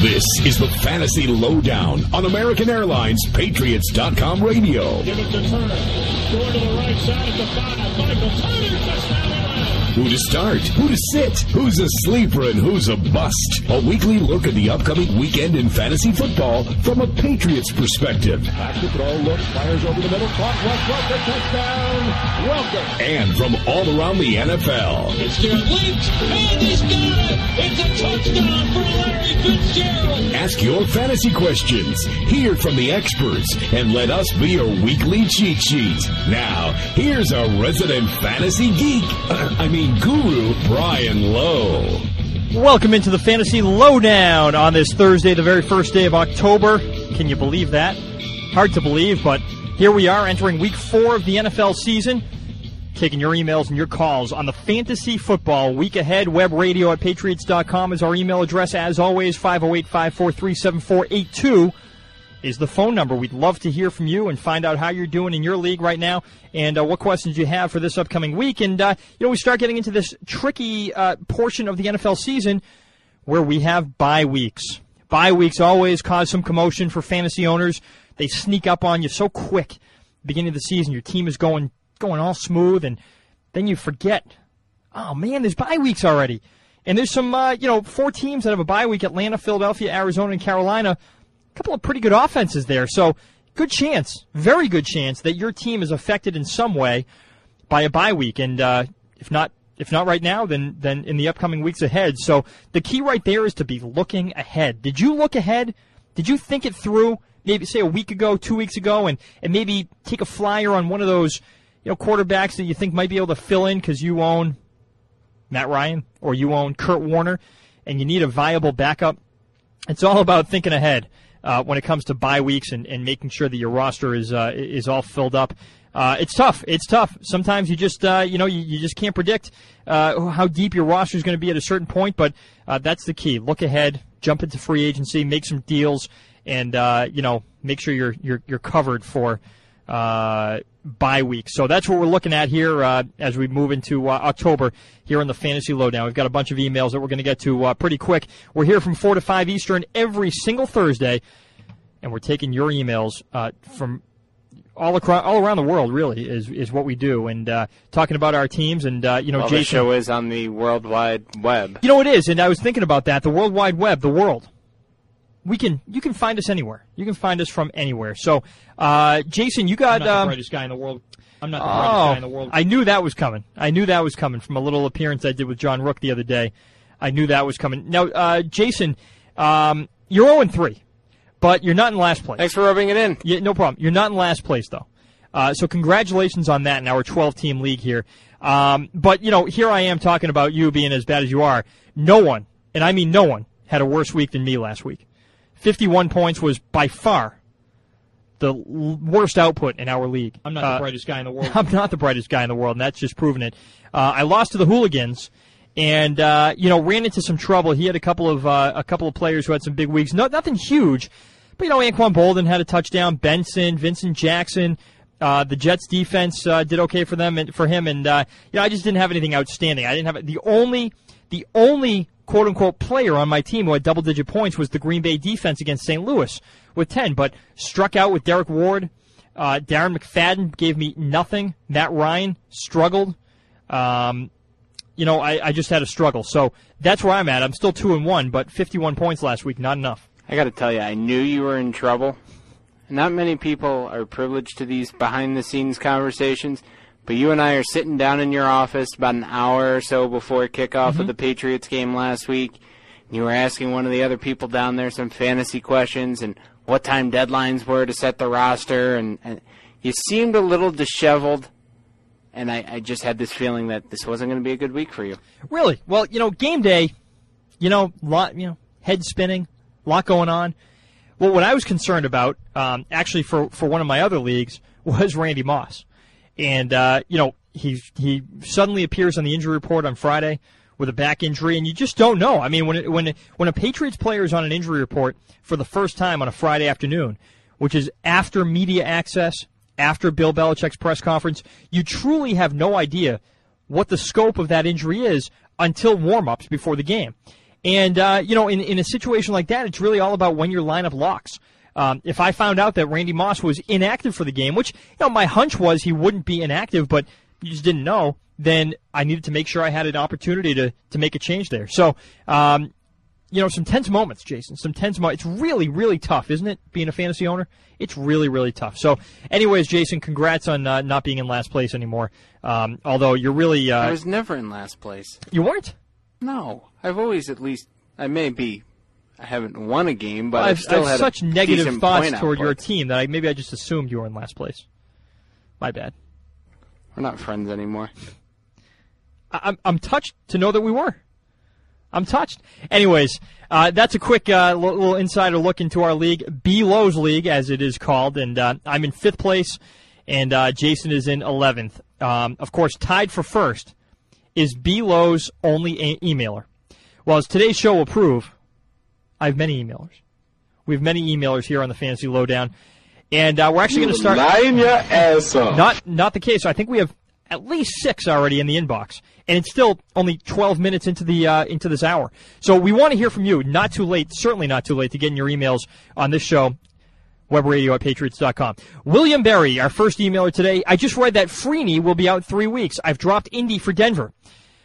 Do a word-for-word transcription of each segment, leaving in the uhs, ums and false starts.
This is the Fantasy Lowdown on American Airlines Patriots dot com radio. Give it to Turner. Going to the right side at the five. Michael Turner, touchdown. Who to start? Who to sit? Who's a sleeper and who's a bust? A weekly look at the upcoming weekend in fantasy football from a Patriots perspective. Back to throw, look, fires over the middle, caught, rush, rush, for touchdown. Welcome. And from all around the N F L. Fitzgerald leaps, and he's got it. It's a touchdown for Larry Fitzgerald. Ask your fantasy questions, hear from the experts, and let us be your weekly cheat sheet. Now, here's a resident fantasy geek. I mean, guru, Brian Lowe. Welcome into the Fantasy Lowdown on this Thursday, the very first day of October. Can you believe that? Hard to believe, but here we are entering week four of the N F L season. Taking your emails and your calls on the Fantasy Football Week Ahead. Web radio at Patriots dot com is our email address. As always, five oh eight, five four three, seven four eight two is the phone number. We'd love to hear from you and find out how you're doing in your league right now and uh, what questions you have for this upcoming week. And, uh, you know, we start getting into this tricky uh, portion of the N F L season where we have bye weeks. Bye weeks always cause some commotion for fantasy owners. They sneak up on you so quick. Beginning of the season, your team is going going all smooth, and then you forget, oh, man, there's bye weeks already. And there's some, uh, you know, four teams that have a bye week, Atlanta, Philadelphia, Arizona, and Carolina. A couple of pretty good offenses there. So good chance, very good chance that your team is affected in some way by a bye week. And uh, if not if not right now, then then in the upcoming weeks ahead. So the key right there is to be looking ahead. Did you look ahead? Did you think it through, maybe say a week ago, two weeks ago, and, and maybe take a flyer on one of those you know, quarterbacks that you think might be able to fill in because you own Matt Ryan or you own Kurt Warner and you need a viable backup? It's all about thinking ahead uh, when it comes to bye weeks and, and making sure that your roster is uh, is all filled up. Uh, it's tough. It's tough. Sometimes you just uh, you know you, you just can't predict uh, how deep your roster is going to be at a certain point, but uh, that's the key. Look ahead, jump into free agency, make some deals, and uh, you know make sure you're you're you're covered for uh, bye week. So that's what we're looking at here uh, as we move into uh, October here on the Fantasy Lowdown. We've got a bunch of emails that we're going to get to uh, pretty quick. We're here from four to five Eastern every single Thursday, and we're taking your emails uh, from all across, all around the world, really, is is what we do, and uh, talking about our teams. And, uh, you know, well, Jason. The show is on the World Wide Web. You know, it is, and I was thinking about that, the World Wide Web, the world. We can, you can find us anywhere. You can find us from anywhere. So, uh, Jason, you got... I'm not um, the brightest guy in the world. I'm not the oh, brightest guy in the world. I knew that was coming. I knew that was coming from a little appearance I did with John Rook the other day. I knew that was coming. Now, uh, Jason, um, you're oh and three, but you're not in last place. Thanks for rubbing it in. Yeah, no problem. You're not in last place, though. Uh, so congratulations on that in our twelve-team league here. Um, but, you know, here I am talking about you being as bad as you are. No one, and I mean no one, had a worse week than me last week. fifty-one points was by far the l- worst output in our league. I'm not uh, the brightest guy in the world. I'm not the brightest guy in the world, and that's just proven it. Uh, I lost to the Hooligans, and uh, you know, ran into some trouble. He had a couple of uh, a couple of players who had some big weeks. No, nothing huge, but you know, Anquan Bolden had a touchdown. Benson, Vincent Jackson. Uh, the Jets defense uh, did okay for them and for him, and uh, you know, I just didn't have anything outstanding. I didn't have the only the only quote unquote player on my team who had double digit points was the Green Bay defense against Saint Louis with ten, but struck out with Derek Ward. Uh, Darren McFadden gave me nothing. Matt Ryan struggled. Um, you know, I, I just had a struggle. So that's where I'm at. I'm still two and one, but fifty-one points last week, not enough. I got to tell you, I knew you were in trouble. Not many people are privileged to these behind-the-scenes conversations, but you and I are sitting down in your office about an hour or so before kickoff Mm-hmm. of the Patriots game last week. And you were asking one of the other people down there some fantasy questions and what time deadlines were to set the roster. And, and you seemed a little disheveled, and I, I just had this feeling that this wasn't going to be a good week for you. Really? Well, you know, game day, you know, lot, you know, head spinning, lot going on. Well, what I was concerned about, um, actually for, for one of my other leagues, was Randy Moss. And, uh, you know, he he suddenly appears on the injury report on Friday with a back injury, and you just don't know. I mean, when it, when it, when a Patriots player is on an injury report for the first time on a Friday afternoon, which is after media access, after Bill Belichick's press conference, you truly have no idea what the scope of that injury is until warm-ups before the game. And, uh, you know, in, in a situation like that, it's really all about when your lineup locks. Um, if I found out that Randy Moss was inactive for the game, which, you know, my hunch was he wouldn't be inactive, but you just didn't know, then I needed to make sure I had an opportunity to, to make a change there. So, um, you know, some tense moments, Jason, some tense moments. It's really, really tough, isn't it, being a fantasy owner? It's really, really tough. So, anyways, Jason, congrats on uh, not being in last place anymore. Um, although you're really... Uh, I was never in last place. You weren't? No. I've always at least... I may be... I haven't won a game, but well, I've, I've still I've had such a negative decent thoughts point toward output. your team that I maybe I just assumed you were in last place. My bad. We're not friends anymore. I, I'm I'm touched to know that we were. I'm touched. Anyways, uh, that's a quick uh, little, little insider look into our league, B Lowe's League, as it is called, and uh, I'm in fifth place, and uh, Jason is in eleventh. Um, of course, tied for first is B Lowe's only a- emailer. Well, as today's show will prove, I have many emailers. We have many emailers here on the Fantasy Lowdown, and uh, we're actually going to start. Lying your ass off. Not not the case. I think we have at least six already in the inbox, and it's still only twelve minutes into the uh, into this hour. So we want to hear from you. Not too late, certainly not too late to get in your emails on this show. webradio at patriots dot com. William Berry, our first emailer today. I just read that Freeney will be out three weeks. I've dropped Indy for Denver.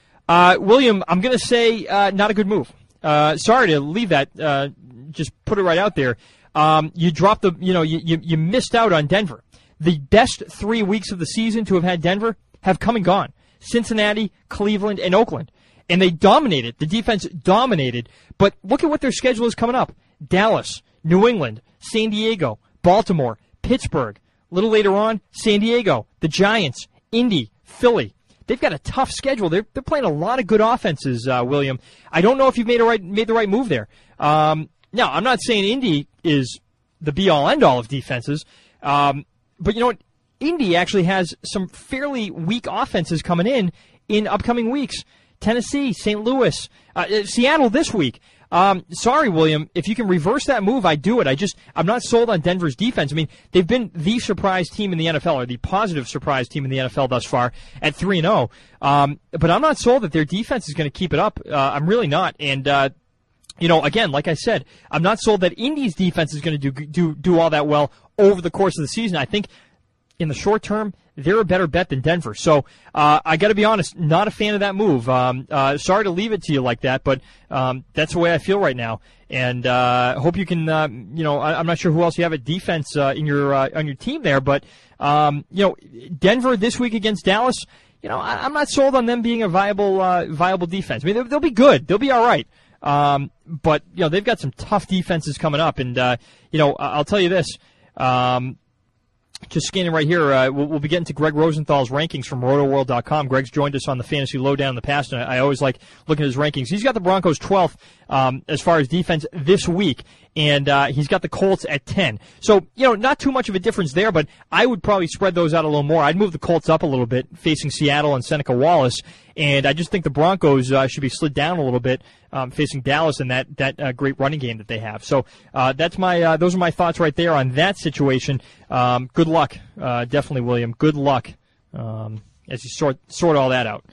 Uh, William, I'm going to say uh, not a good move. Uh, sorry to leave that. Uh, just put it right out there. Um, you dropped the. You know, you, you you missed out on Denver. The best three weeks of the season to have had Denver have come and gone. Cincinnati, Cleveland, and Oakland. And they dominated. The defense dominated. But look at what their schedule is coming up. Dallas, New England, San Diego, Baltimore, Pittsburgh. A little later on, San Diego, the Giants, Indy, Philly. They've got a tough schedule. They're they're playing a lot of good offenses, uh, William. I don't know if you've made a right made the right move there. Um, now, I'm not saying Indy is the be-all, end-all of defenses. Um, but you know what? Indy actually has some fairly weak offenses coming in in upcoming weeks. Tennessee, Saint Louis, uh, Seattle this week. Um, sorry, William, if you can reverse that move, I do it. I just, I'm not sold on Denver's defense. I mean, they've been the surprise team in the N F L, or the positive surprise team in the N F L thus far at three and oh. Um, but I'm not sold that their defense is going to keep it up. Uh, I'm really not. And, uh, you know, again, like I said, I'm not sold that Indy's defense is going to do, do, do all that well over the course of the season. I think in the short term, they're a better bet than Denver. So uh, I got to be honest, not a fan of that move. Um, uh, sorry to leave it to you like that, but um, that's the way I feel right now. And uh, hope you can. Uh, you know, I, I'm not sure who else you have at defense uh, in your uh, on your team there, but um, you know, Denver this week against Dallas. You know, I, I'm not sold on them being a viable uh, viable defense. I mean, they'll, they'll be good. They'll be all right. Um, but you know, they've got some tough defenses coming up, and uh, you know, I'll tell you this. Um, Just scanning right here, uh, we'll, we'll be getting to Greg Rosenthal's rankings from roto world dot com. Greg's joined us on the Fantasy Lowdown in the past, and I, I always like looking at his rankings. He's got the Broncos twelfth um, as far as defense this week, and uh, he's got the Colts at ten. So, you know, not too much of a difference there, but I would probably spread those out a little more. I'd move the Colts up a little bit, facing Seattle and Seneca Wallace, and I just think the Broncos uh, should be slid down a little bit, um, facing Dallas and that that uh, great running game that they have. So uh, that's my uh, those are my thoughts right there on that situation. Um, good luck, uh, definitely, William. Good luck um, as you sort sort all that out.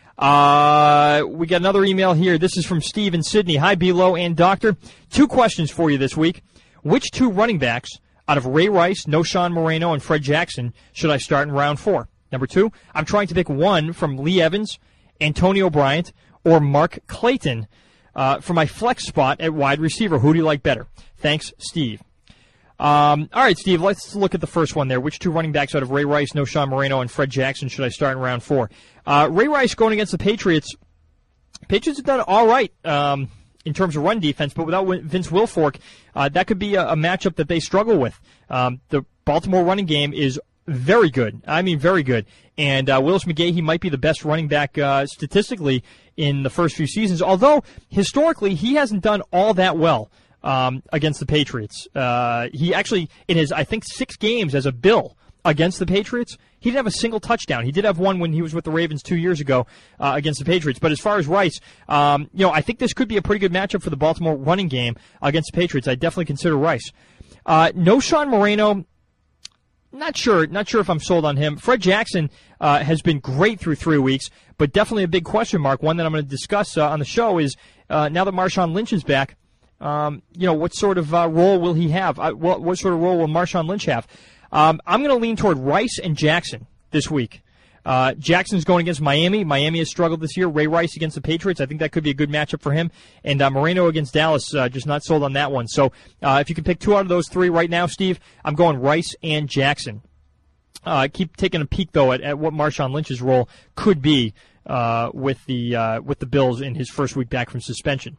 Uh, we got another email here. This is from Steve in Sydney. Hi, B-Low and Doctor. Two questions for you this week. Which two running backs out of Ray Rice, Noshawn Moreno, and Fred Jackson should I start in round four? Number two, I'm trying to pick one from Lee Evans, Antonio Bryant, or Mark Clayton uh, for my flex spot at wide receiver. Who do you like better? Thanks, Steve. Um, all right, Steve, let's look at the first one there. Which two running backs out of Ray Rice, Noshawn Moreno, and Fred Jackson should I start in round four? Uh, Ray Rice going against the Patriots. Patriots have done all right um, in terms of run defense, but without Vince Wilfork, uh, that could be a, a matchup that they struggle with. Um, the Baltimore running game is very good. I mean, very good. And uh, Willis McGahee, he might be the best running back uh, statistically in the first few seasons, although historically he hasn't done all that well um, against the Patriots. Uh, he actually, in his, I think, six games as a Bill against the Patriots, he didn't have a single touchdown. He did have one when he was with the Ravens two years ago uh, against the Patriots. But as far as Rice, um, you know, I think this could be a pretty good matchup for the Baltimore running game against the Patriots. I definitely consider Rice. Uh, Noshawn Moreno, not sure. Not sure if I'm sold on him. Fred Jackson uh, has been great through three weeks, but definitely a big question mark. One that I'm going to discuss uh, on the show is uh, now that Marshawn Lynch is back, um, you know, what sort of uh, role will he have? Uh, what, what sort of role will Marshawn Lynch have? Um, I'm going to lean toward Rice and Jackson this week. Uh, Jackson's going against Miami. Miami has struggled this year. Ray Rice against the Patriots. I think that could be a good matchup for him. And uh, Moreno against Dallas, uh, just not sold on that one. So uh, if you can pick two out of those three right now, Steve, I'm going Rice and Jackson. Uh, keep taking a peek, though, at, at what Marshawn Lynch's role could be uh, with the uh, with the Bills in his first week back from suspension.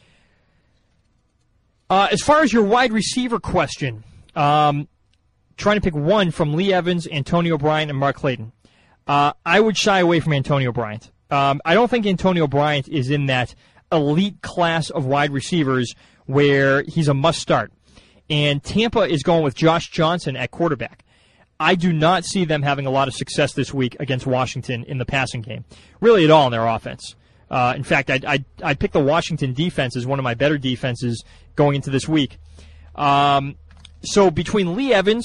Uh, as far as your wide receiver question, um, trying to pick one from Lee Evans, Antonio Bryant, and Mark Clayton. Uh, I would shy away from Antonio Bryant. Um, I don't think Antonio Bryant is in that elite class of wide receivers where he's a must-start. And Tampa is going with Josh Johnson at quarterback. I do not see them having a lot of success this week against Washington in the passing game, really at all in their offense. Uh, in fact, I'd, I'd, I'd pick the Washington defense as one of my better defenses going into this week. Um, so between Lee Evans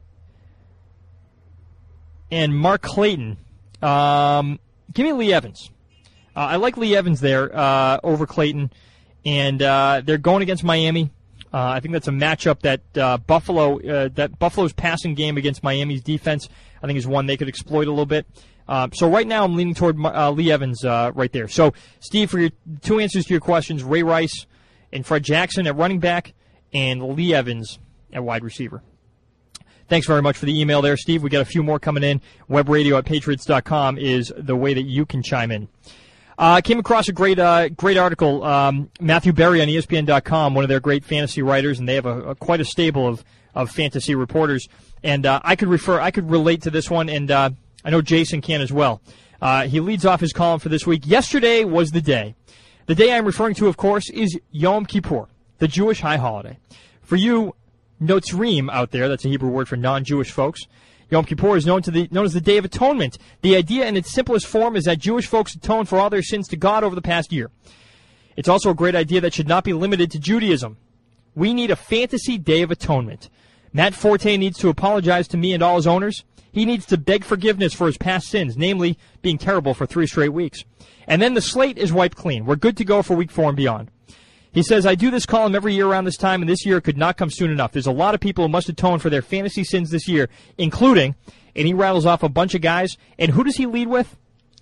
and Mark Clayton, um, give me Lee Evans. Uh, I like Lee Evans there uh, over Clayton, and uh, they're going against Miami. Uh, I think that's a matchup that uh, Buffalo, uh, that Buffalo's passing game against Miami's defense, I think is one they could exploit a little bit. Uh, so right now I'm leaning toward uh, Lee Evans uh, right there. So Steve, for your two answers to your questions, Ray Rice and Fred Jackson at running back, and Lee Evans at wide receiver. Thanks very much for the email there, Steve. We got a few more coming in. Webradio at patriots dot com is the way that you can chime in. I uh, came across a great uh, great article. Um, Matthew Berry on E S P N dot com, one of their great fantasy writers, and they have a, a quite a stable of, of fantasy reporters. And uh, I could refer, I could relate to this one, and uh, I know Jason can as well. Uh, he leads off his column for this week. Yesterday was the day. The day I'm referring to, of course, is Yom Kippur, the Jewish high holiday. For you Notzrim out there, that's a Hebrew word for non-Jewish folks, Yom Kippur is known to the known as the Day of Atonement. The idea in its simplest form is that Jewish folks atone for all their sins to God over the past year. It's also a great idea that should not be limited to Judaism. We need a fantasy Day of Atonement. Matt Forte needs to apologize to me and all his owners. He needs to beg forgiveness for his past sins, namely being terrible for three straight weeks. And then the slate is wiped clean. We're good to go for week four and beyond. He says, I do this column every year around this time, and this year could not come soon enough. There's a lot of people who must atone for their fantasy sins this year, including, and he rattles off a bunch of guys, and who does he lead with?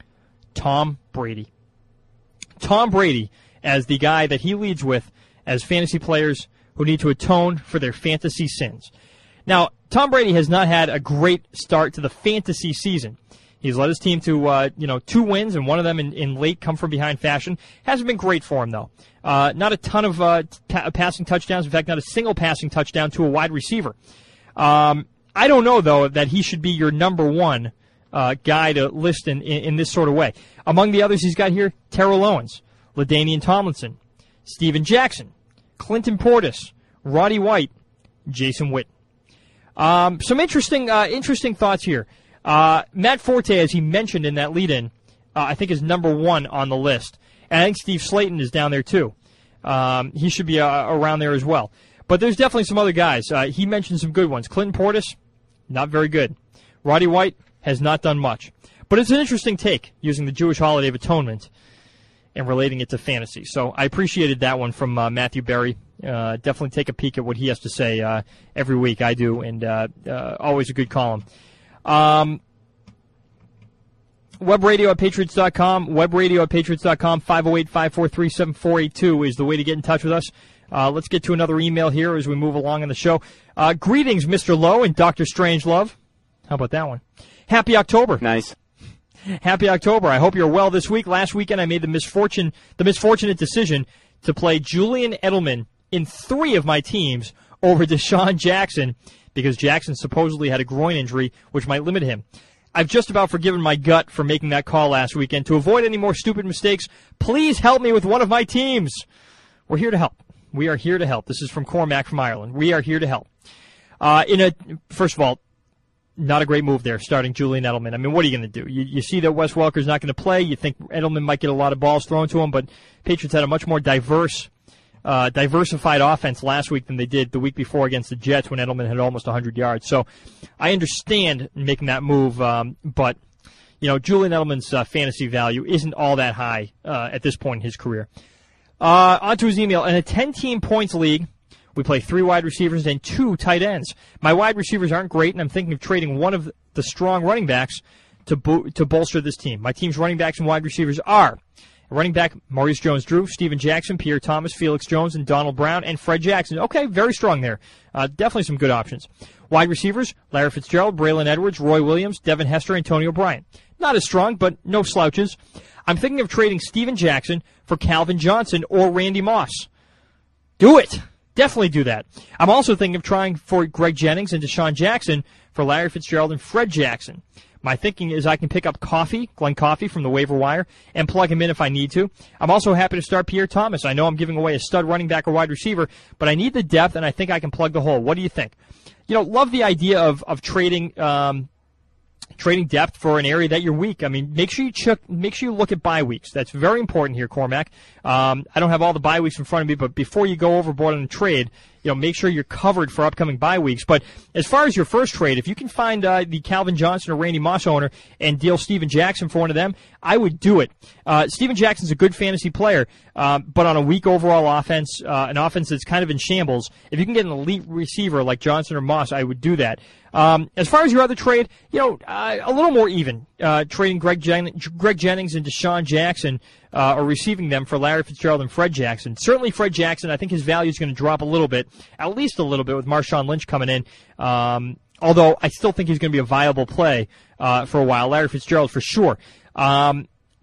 Tom Brady. Tom Brady as the guy that he leads with as fantasy players who need to atone for their fantasy sins. Now, Tom Brady has not had a great start to the fantasy season. He's led his team to, uh, you know, two wins, and one of them in, in late come-from-behind fashion. Hasn't been great for him, though. Uh, not a ton of uh, t- passing touchdowns. In fact, not a single passing touchdown to a wide receiver. Um, I don't know, though, that he should be your number one uh, guy to list in, in, in this sort of way. Among the others he's got here, Terrell Owens, LaDainian Tomlinson, Steven Jackson, Clinton Portis, Roddy White, Jason Witten. Um, some interesting, uh, interesting thoughts here. Uh, Matt Forte, as he mentioned in that lead-in, uh, I think is number one on the list. And I think Steve Slayton is down there, too. Um, he should be uh, around there as well. But there's definitely some other guys. Uh, he mentioned some good ones. Clinton Portis, not very good. Roddy White has not done much. But it's an interesting take, using the Jewish holiday of atonement and relating it to fantasy. So I appreciated that one from uh, Matthew Berry. Uh, definitely take a peek at what he has to say uh, every week. I do, and uh, uh, always a good column. Um, Webradio at patriots dot com, webradio at patriots dot com, five oh eight, five four three, seven four eight two is the way to get in touch with us. Uh, let's get to another email here as we move along in the show. Uh, greetings, Mister Lowe and Doctor Strangelove. How about that one? Happy October. Nice. Happy October. I hope you're well this week. Last weekend I made the misfortune, the misfortunate decision to play Julian Edelman in three of my teams over Deshaun Jackson because Jackson supposedly had a groin injury which might limit him. I've just about forgiven my gut for making that call last weekend. To avoid any more stupid mistakes, please help me with one of my teams. We're here to help. We are here to help. This is from Cormac from Ireland. We are here to help. Uh, in a First of all, not a great move there, starting Julian Edelman. I mean, what are you going to do? You, you see that Wes Welker's not going to play. You think Edelman might get a lot of balls thrown to him, but Patriots had a much more diverse uh, diversified offense last week than they did the week before against the Jets when Edelman had almost one hundred yards. So I understand making that move, um, but you know, Julian Edelman's uh, fantasy value isn't all that high uh, at this point in his career. Uh, on to his email. In a ten-team points league, we play three wide receivers and two tight ends. My wide receivers aren't great, and I'm thinking of trading one of the strong running backs to bo- to bolster this team. My team's running backs and wide receivers are running back Maurice Jones-Drew, Steven Jackson, Pierre Thomas, Felix Jones, and Donald Brown, and Fred Jackson. Okay, very strong there. Uh, definitely some good options. Wide receivers, Larry Fitzgerald, Braylon Edwards, Roy Williams, Devin Hester, Antonio Bryant. Not as strong, but no slouches. I'm thinking of trading Steven Jackson for Calvin Johnson or Randy Moss. Do it. Definitely do that. I'm also thinking of trying for Greg Jennings and Deshaun Jackson for Larry Fitzgerald and Fred Jackson. My thinking is I can pick up Coffey, Glenn Coffey from the waiver wire, and plug him in if I need to. I'm also happy to start Pierre Thomas. I know I'm giving away a stud running back or wide receiver, but I need the depth, and I think I can plug the hole. What do you think? You know, love the idea of, of trading um, trading depth for an area that you're weak. I mean, make sure you check, make sure you look at bye weeks. That's very important here, Cormac. Um, I don't have all the bye weeks in front of me, but before you go overboard on a trade, you know, make sure you're covered for upcoming bye weeks. But as far as your first trade, if you can find uh, the Calvin Johnson or Randy Moss owner and deal Steven Jackson for one of them, I would do it. Uh, Steven Jackson's a good fantasy player, uh, but on a weak overall offense, uh, an offense that's kind of in shambles, if you can get an elite receiver like Johnson or Moss, I would do that. Um, as far as your other trade, you know, uh, a little more even. Uh, trading Greg, Jen- Greg Jennings and Deshaun Jackson uh, or receiving them for Larry Fitzgerald and Fred Jackson. Certainly Fred Jackson, I think his value is going to drop a little bit, at least a little bit with Marshawn Lynch coming in. Um, although I still think he's going to be a viable play uh, for a while. Larry Fitzgerald for sure. Um,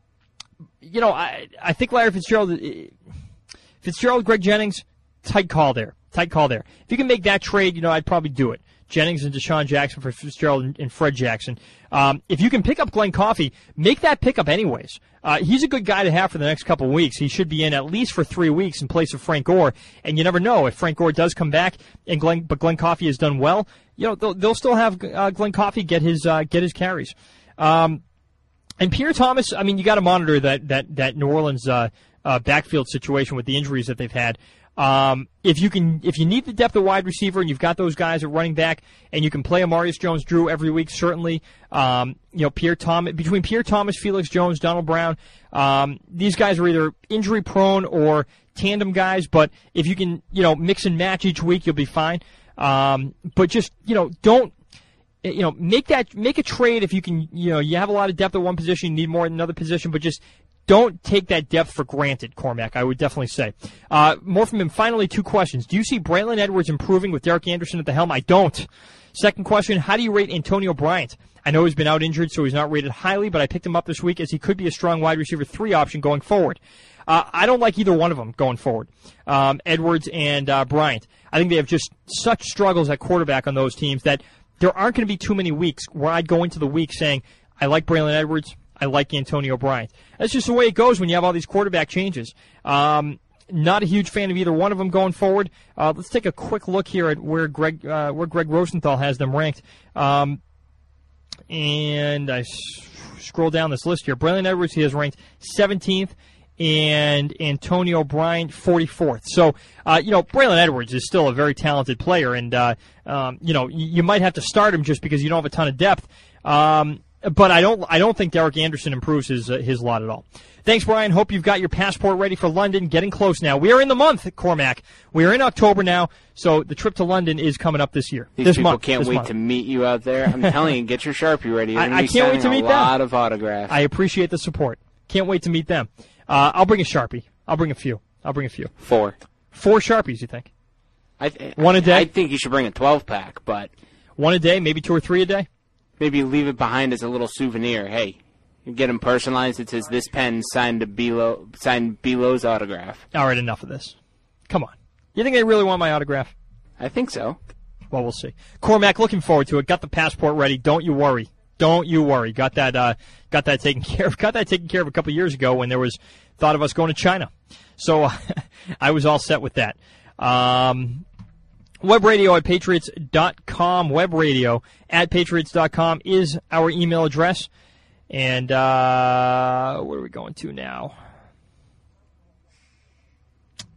you know, I, I think Larry Fitzgerald, Fitzgerald, Greg Jennings, tight call there. Tight call there. If you can make that trade, you know, I'd probably do it. Jennings and Deshaun Jackson for Fitzgerald and, and Fred Jackson. Um, if you can pick up Glenn Coffey, make that pickup anyways. Uh, he's a good guy to have for the next couple of weeks. He should be in at least for three weeks in place of Frank Gore. And you never know if Frank Gore does come back, and Glenn, but Glenn Coffey has done well. You know, they'll, they'll still have uh, Glenn Coffey get his uh, get his carries. Um, and Pierre Thomas, I mean, you got to monitor that that that New Orleans uh, uh, backfield situation with the injuries that they've had. Um, if you can, if you need the depth of wide receiver and you've got those guys at running back and you can play Amarius Jones-Drew every week, certainly, um, you know, Pierre Thomas, between Pierre Thomas, Felix Jones, Donald Brown, um, these guys are either injury prone or tandem guys, but if you can, you know, mix and match each week, you'll be fine. Um, but just, you know, don't, you know, make that, make a trade if you can, you know, you have a lot of depth at one position, you need more in another position, but just, don't take that depth for granted, Cormac, I would definitely say. Uh, more from him. Finally, two questions. Do you see Braylon Edwards improving with Derek Anderson at the helm? I don't. Second question, how do you rate Antonio Bryant? I know he's been out injured, so he's not rated highly, but I picked him up this week as he could be a strong wide receiver three option going forward. Uh, I don't like either one of them going forward, um, Edwards and uh, Bryant. I think they have just such struggles at quarterback on those teams that there aren't going to be too many weeks where I'd go into the week saying, I like Braylon Edwards, I like Antonio Bryant. That's just the way it goes when you have all these quarterback changes. Um, not a huge fan of either one of them going forward. Uh, let's take a quick look here at where Greg uh, where Greg Rosenthal has them ranked. Um, and I s- scroll down this list here. Braylon Edwards, he has ranked seventeenth, and Antonio Bryant forty-fourth. So, uh, you know, Braylon Edwards is still a very talented player, and, uh, um, you know, you, you might have to start him just because you don't have a ton of depth. Um But I don't. I don't think Derek Anderson improves his uh, his lot at all. Thanks, Brian. Hope you've got your passport ready for London. Getting close now. We are in the month, Cormac. We are in October now, so the trip to London is coming up this year. These this people month. can't this wait month. to meet you out there. I'm telling you, get your Sharpie ready. You're I, gonna be I can't wait to meet a them. A lot of autographs. I appreciate the support. Can't wait to meet them. Uh, I'll bring a Sharpie. I'll bring a few. I'll bring a few. Four. Four Sharpies, you think? I th- One a day? I think you should bring a twelve pack, but one a day, maybe two or three a day. Maybe leave it behind as a little souvenir. Hey, you get them personalized. It says this pen signed to Belo, signed Belo's autograph. All right, enough of this. Come on. You think they really want my autograph? I think so. Well, we'll see. Cormac, looking forward to it. Got the passport ready. Don't you worry. Don't you worry. Got that. Uh, got that taken care of. Got that taken care of a couple of years ago when there was thought of us going to China. So uh, I was all set with that. Um, Web radio at patriots dot com. Web radio at patriots dot com is our email address. And uh, where are we going to now?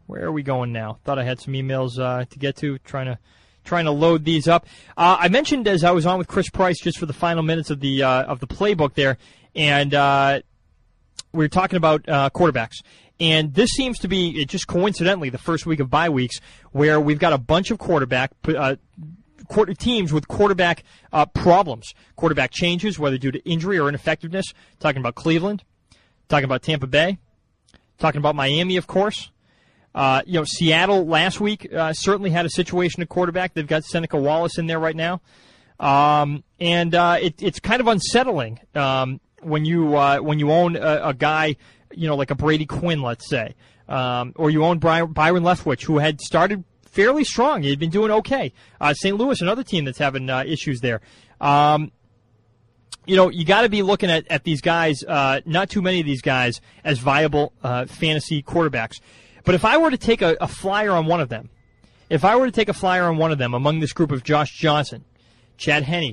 Where are we going now? Thought I had some emails uh, to get to, trying to trying to load these up. Uh, I mentioned as I was on with Chris Price just for the final minutes of the uh, of the playbook there, and uh, we were talking about uh, quarterbacks. And this seems to be, just coincidentally, the first week of bye weeks where we've got a bunch of quarterback uh, quarter teams with quarterback uh, problems, quarterback changes, whether due to injury or ineffectiveness. Talking about Cleveland, talking about Tampa Bay, talking about Miami, of course. Uh, you know, Seattle last week uh, certainly had a situation at quarterback. They've got Seneca Wallace in there right now. Um, and uh, it, it's kind of unsettling um, when you uh, when you own a, a guy, you know, like a Brady Quinn, let's say, um, or you own Byron, Byron Leftwich, who had started fairly strong. He had been doing okay. Uh, Saint Louis, another team that's having uh, issues there. Um, you know, you got to be looking at, at these guys, uh, not too many of these guys, as viable uh, fantasy quarterbacks. But if I were to take a, a flyer on one of them, if I were to take a flyer on one of them among this group of Josh Johnson, Chad Henne,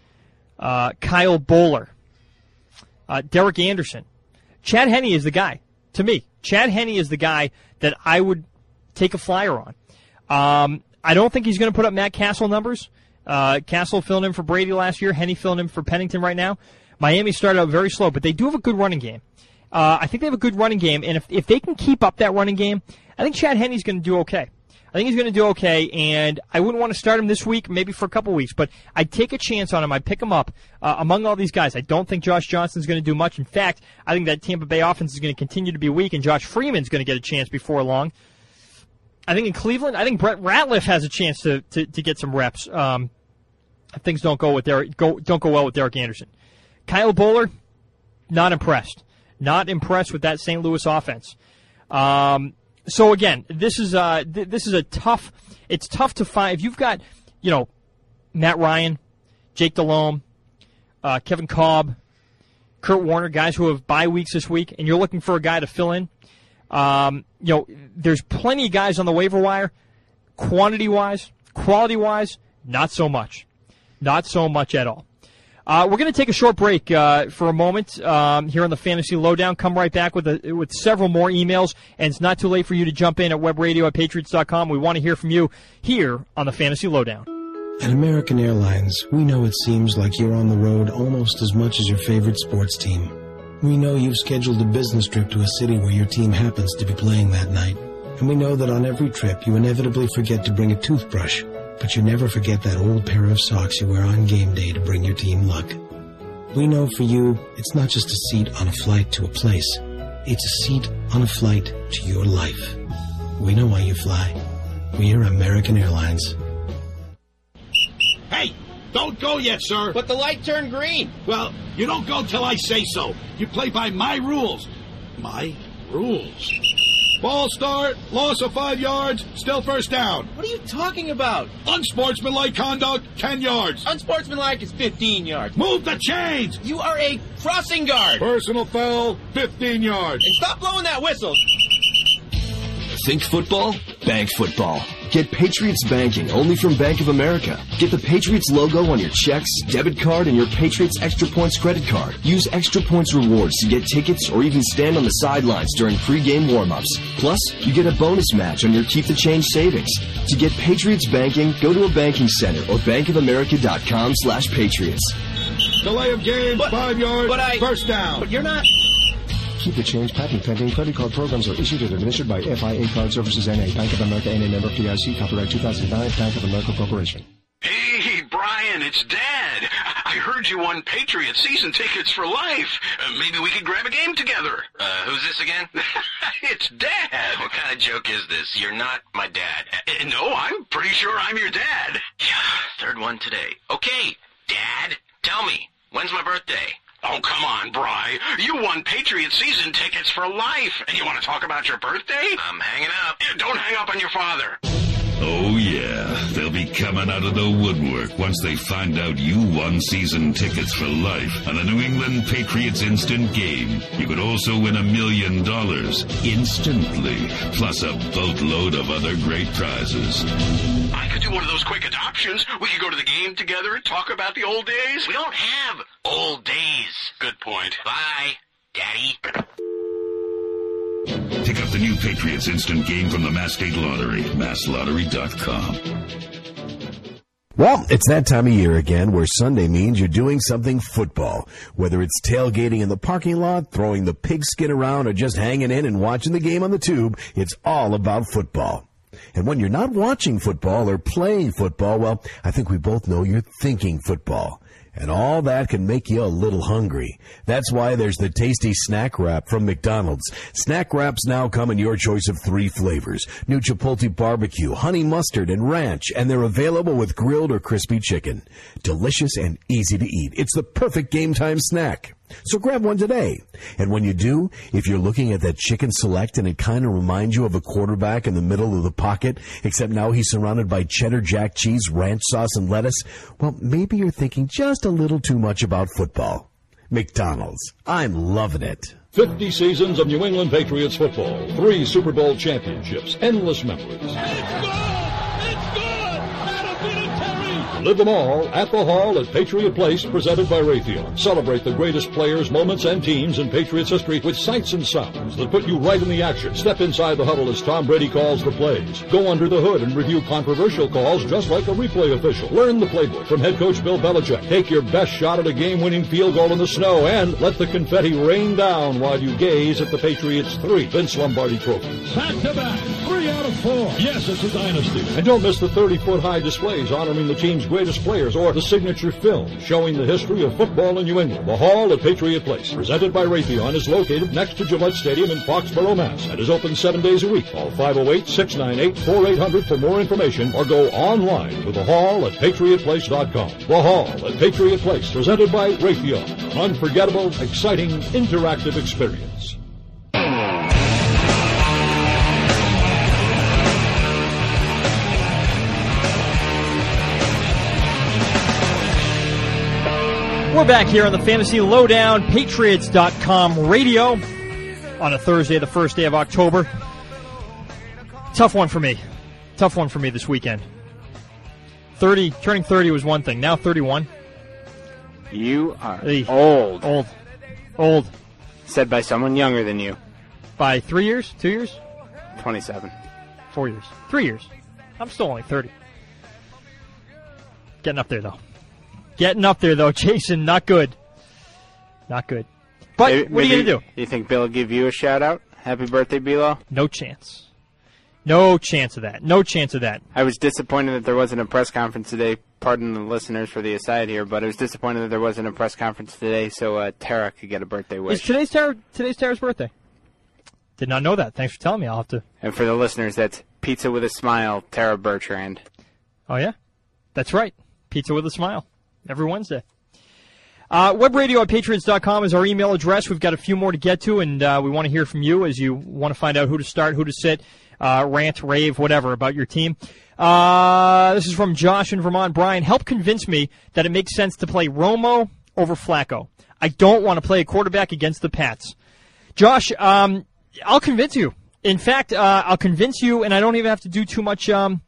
uh, Kyle Bowler, uh, Derek Anderson, Chad Henne is the guy, to me. Chad Henne is the guy that I would take a flyer on. Um, I don't think he's going to put up Matt Castle numbers. Uh, Castle filling in for Brady last year. Henne filling in for Pennington right now. Miami started out very slow, but they do have a good running game. Uh, I think they have a good running game, and if if they can keep up that running game, I think Chad Henne's going to do okay. I think he's going to do okay, and I wouldn't want to start him this week, maybe for a couple weeks, but I'd take a chance on him. I'd pick him up uh, among all these guys. I don't think Josh Johnson's going to do much. In fact, I think that Tampa Bay offense is going to continue to be weak, and Josh Freeman's going to get a chance before long. I think in Cleveland, I think Brett Ratliff has a chance to to, to get some reps. Um, if things don't go with Derek, go don't go well with Derek Anderson. Kyle Bowler, not impressed. Not impressed with that Saint Louis offense. Um, so again, this is uh, th- this is a tough. It's tough to find if you've got, you know, Matt Ryan, Jake Delhomme, uh, Kevin Kolb, Kurt Warner, guys who have bye weeks this week, and you're looking for a guy to fill in. Um, you know, there's plenty of guys on the waiver wire. Quantity wise, quality wise, not so much, not so much at all. Uh, we're going to take a short break uh, for a moment um, here on the Fantasy Lowdown. Come right back with a, with several more emails, and it's not too late for you to jump in at web radio at patriots dot com. We want to hear from you here on the Fantasy Lowdown. At American Airlines, we know it seems like you're on the road almost as much as your favorite sports team. We know you've scheduled a business trip to a city where your team happens to be playing that night. And we know that on every trip you inevitably forget to bring a toothbrush. But you never forget that old pair of socks you wear on game day to bring your team luck. We know for you, it's not just a seat on a flight to a place. It's a seat on a flight to your life. We know why you fly. We're American Airlines. Hey, don't go yet, sir. But the light turned green. Well, you don't go till I say so. You play by my rules. My rules. Ball start, loss of five yards, still first down. What are you talking about? Unsportsmanlike conduct, ten yards. Unsportsmanlike is fifteen yards. Move the chains. You are a crossing guard. Personal foul, fifteen yards. And stop blowing that whistle. Think football? Bank football. Get Patriots banking only from Bank of America. Get the Patriots logo on your checks, debit card, and your Patriots Extra Points credit card. Use Extra Points rewards to get tickets or even stand on the sidelines during pregame warm-ups. Plus, you get a bonus match on your Keep the Change savings. To get Patriots banking, go to a banking center or bankofamerica.com slash Patriots. Delay of game, but, five yards, but I, first down. But you're not... Keep the Change patent pending. Credit card programs are issued and administered by F I A Card Services N A. Bank of America N A member F D I C. Copyright two thousand nine. Bank of America Corporation. Hey, Brian, it's Dad. I heard you won Patriots season tickets for life. Uh, maybe we could grab a game together. Uh, who's this again? It's Dad. What kind of joke is this? You're not my dad. Uh, no, I'm pretty sure I'm your dad. Yeah, third one today. Okay, Dad, tell me, when's my birthday? Oh, come on, Bri. You won Patriots season tickets for life, and you want to talk about your birthday? I'm hanging up. Yeah, don't hang up on your father. Oh, yeah. They'll be coming out of the woodwork once they find out you won season tickets for life on a New England Patriots instant game. You could also win a million dollars instantly, plus a boatload of other great prizes. I could do one of those quick adoptions. We could go to the game together, talk about the old days. We don't have old days. Good point. Bye, Daddy. Pick up the new Patriots instant game from the Mass State Lottery. mass lottery dot com. Well, it's that time of year again where Sunday means you're doing something football. Whether it's tailgating in the parking lot, throwing the pigskin around, or just hanging in and watching the game on the tube, it's all about football. And when you're not watching football or playing football, well, I think we both know you're thinking football. And all that can make you a little hungry. That's why there's the tasty Snack Wrap from McDonald's. Snack Wraps now come in your choice of three flavors: new Chipotle barbecue, honey mustard, and ranch, and they're available with grilled or crispy chicken. Delicious and easy to eat. It's the perfect game time snack. So grab one today. And when you do, if you're looking at that chicken select and it kind of reminds you of a quarterback in the middle of the pocket, except now he's surrounded by cheddar jack cheese, ranch sauce, and lettuce, well, maybe you're thinking just a little too much about football. McDonald's. I'm loving it. fifty seasons of New England Patriots football, three Super Bowl championships, endless memories. Live them all at the Hall at Patriot Place, presented by Raytheon. Celebrate the greatest players, moments, and teams in Patriots history with sights and sounds that put you right in the action. Step inside the huddle as Tom Brady calls the plays. Go under the hood and review controversial calls just like a replay official. Learn the playbook from head coach Bill Belichick. Take your best shot at a game-winning field goal in the snow and let the confetti rain down while you gaze at the Patriots' three Vince Lombardi trophies. Back-to-back, three out of four. Yes, it's a dynasty. And don't miss the thirty-foot high displays honoring the team's greatest players or the signature film showing the history of football in New England. The Hall at Patriot Place, presented by Raytheon, is located next to Gillette Stadium in Foxborough, Mass. and is open seven days a week. Call five oh eight, six nine eight, four eight hundred for more information or go online to the hall at patriot place dot com. The Hall at Patriot Place, presented by Raytheon. An unforgettable, exciting, interactive experience. We're back here on the Fantasy Lowdown, Patriots dot com radio on a Thursday, the first day of October. Tough one for me. Tough one for me this weekend. thirty, turning thirty was one thing. Now thirty-one. You are Hey. old. Old. Old. Said by someone younger than you. By three years? Two years? twenty-seven. Four years. Three years. I'm still only thirty. Getting up there, though. Getting up there, though, Jason. Not good. Not good. But Maybe, what are you going to do? You think Bill will give you a shout-out? Happy birthday, Bilo? No chance. No chance of that. No chance of that. I was disappointed that there wasn't a press conference today. Pardon the listeners for the aside here, but I was disappointed that there wasn't a press conference today so uh, Tara could get a birthday wish. Is today's Tara, today's Tara's birthday? Did not know that. Thanks for telling me. I'll have to. And for the listeners, that's Pizza with a Smile, Tara Bertrand. Oh, yeah? That's right. Pizza with a Smile. Every Wednesday. Uh, web radio at patriots dot com is our email address. We've got a few more to get to, and uh, we want to hear from you as you want to find out who to start, who to sit, uh, rant, rave, whatever about your team. Uh, this is from Josh in Vermont. Brian, help convince me that it makes sense to play Romo over Flacco. I don't want to play a quarterback against the Pats. Josh, um, I'll convince you. In fact, uh, I'll convince you, and I don't even have to do too much um,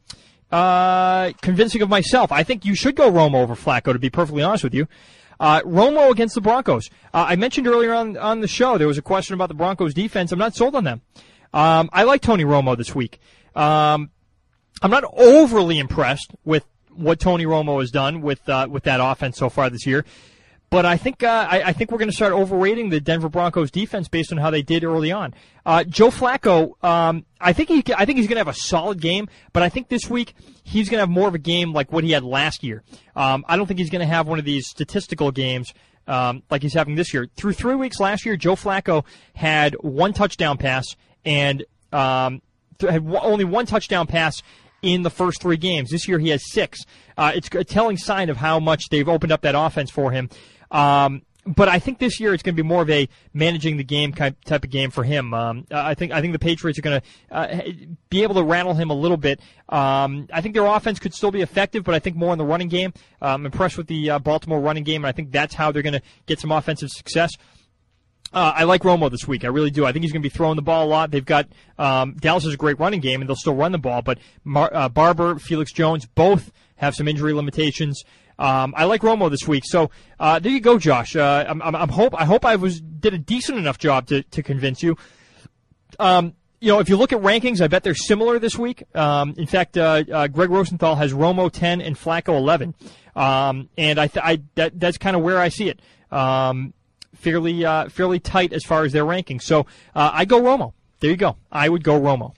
uh, convincing of myself. I think you should go Romo over Flacco, to be perfectly honest with you. Uh, Romo against the Broncos. Uh, I mentioned earlier on, on the show there was a question about the Broncos defense. I'm not sold on them. Um, I like Tony Romo this week. Um, I'm not overly impressed with what Tony Romo has done with uh, with that offense so far this year. But I think uh, I, I think we're going to start overrating the Denver Broncos defense based on how they did early on. Uh, Joe Flacco, um, I think he I think he's going to have a solid game, but I think this week he's going to have more of a game like what he had last year. Um, I don't think he's going to have one of these statistical games um, like he's having this year. Through three weeks last year, Joe Flacco had one touchdown pass and um, th- had w- only one touchdown pass in the first three games. This year he has six. Uh, it's a telling sign of how much they've opened up that offense for him. Um, but I think this year it's going to be more of a managing the game type of game for him. Um, I think I think the Patriots are going to uh, be able to rattle him a little bit. Um, I think their offense could still be effective, but I think more in the running game. I'm impressed with the uh, Baltimore running game, and I think that's how they're going to get some offensive success. Uh, I like Romo this week. I really do. I think he's going to be throwing the ball a lot. They've got um, Dallas is a great running game, and they'll still run the ball. But Mar- uh, Barber, Felix Jones, both have some injury limitations. Um, I like Romo this week. So uh, there you go, Josh. Uh, I'm, I'm, I'm hope I hope I was did a decent enough job to to convince you. Um, you know, if you look at rankings, I bet they're similar this week. Um, in fact, uh, uh, Greg Rosenthal has Romo ten and Flacco eleven. Um, and I, th- I that, that's kind of where I see it. Um, fairly, uh, fairly tight as far as their rankings. So, uh, I go Romo. There you go. I would go Romo.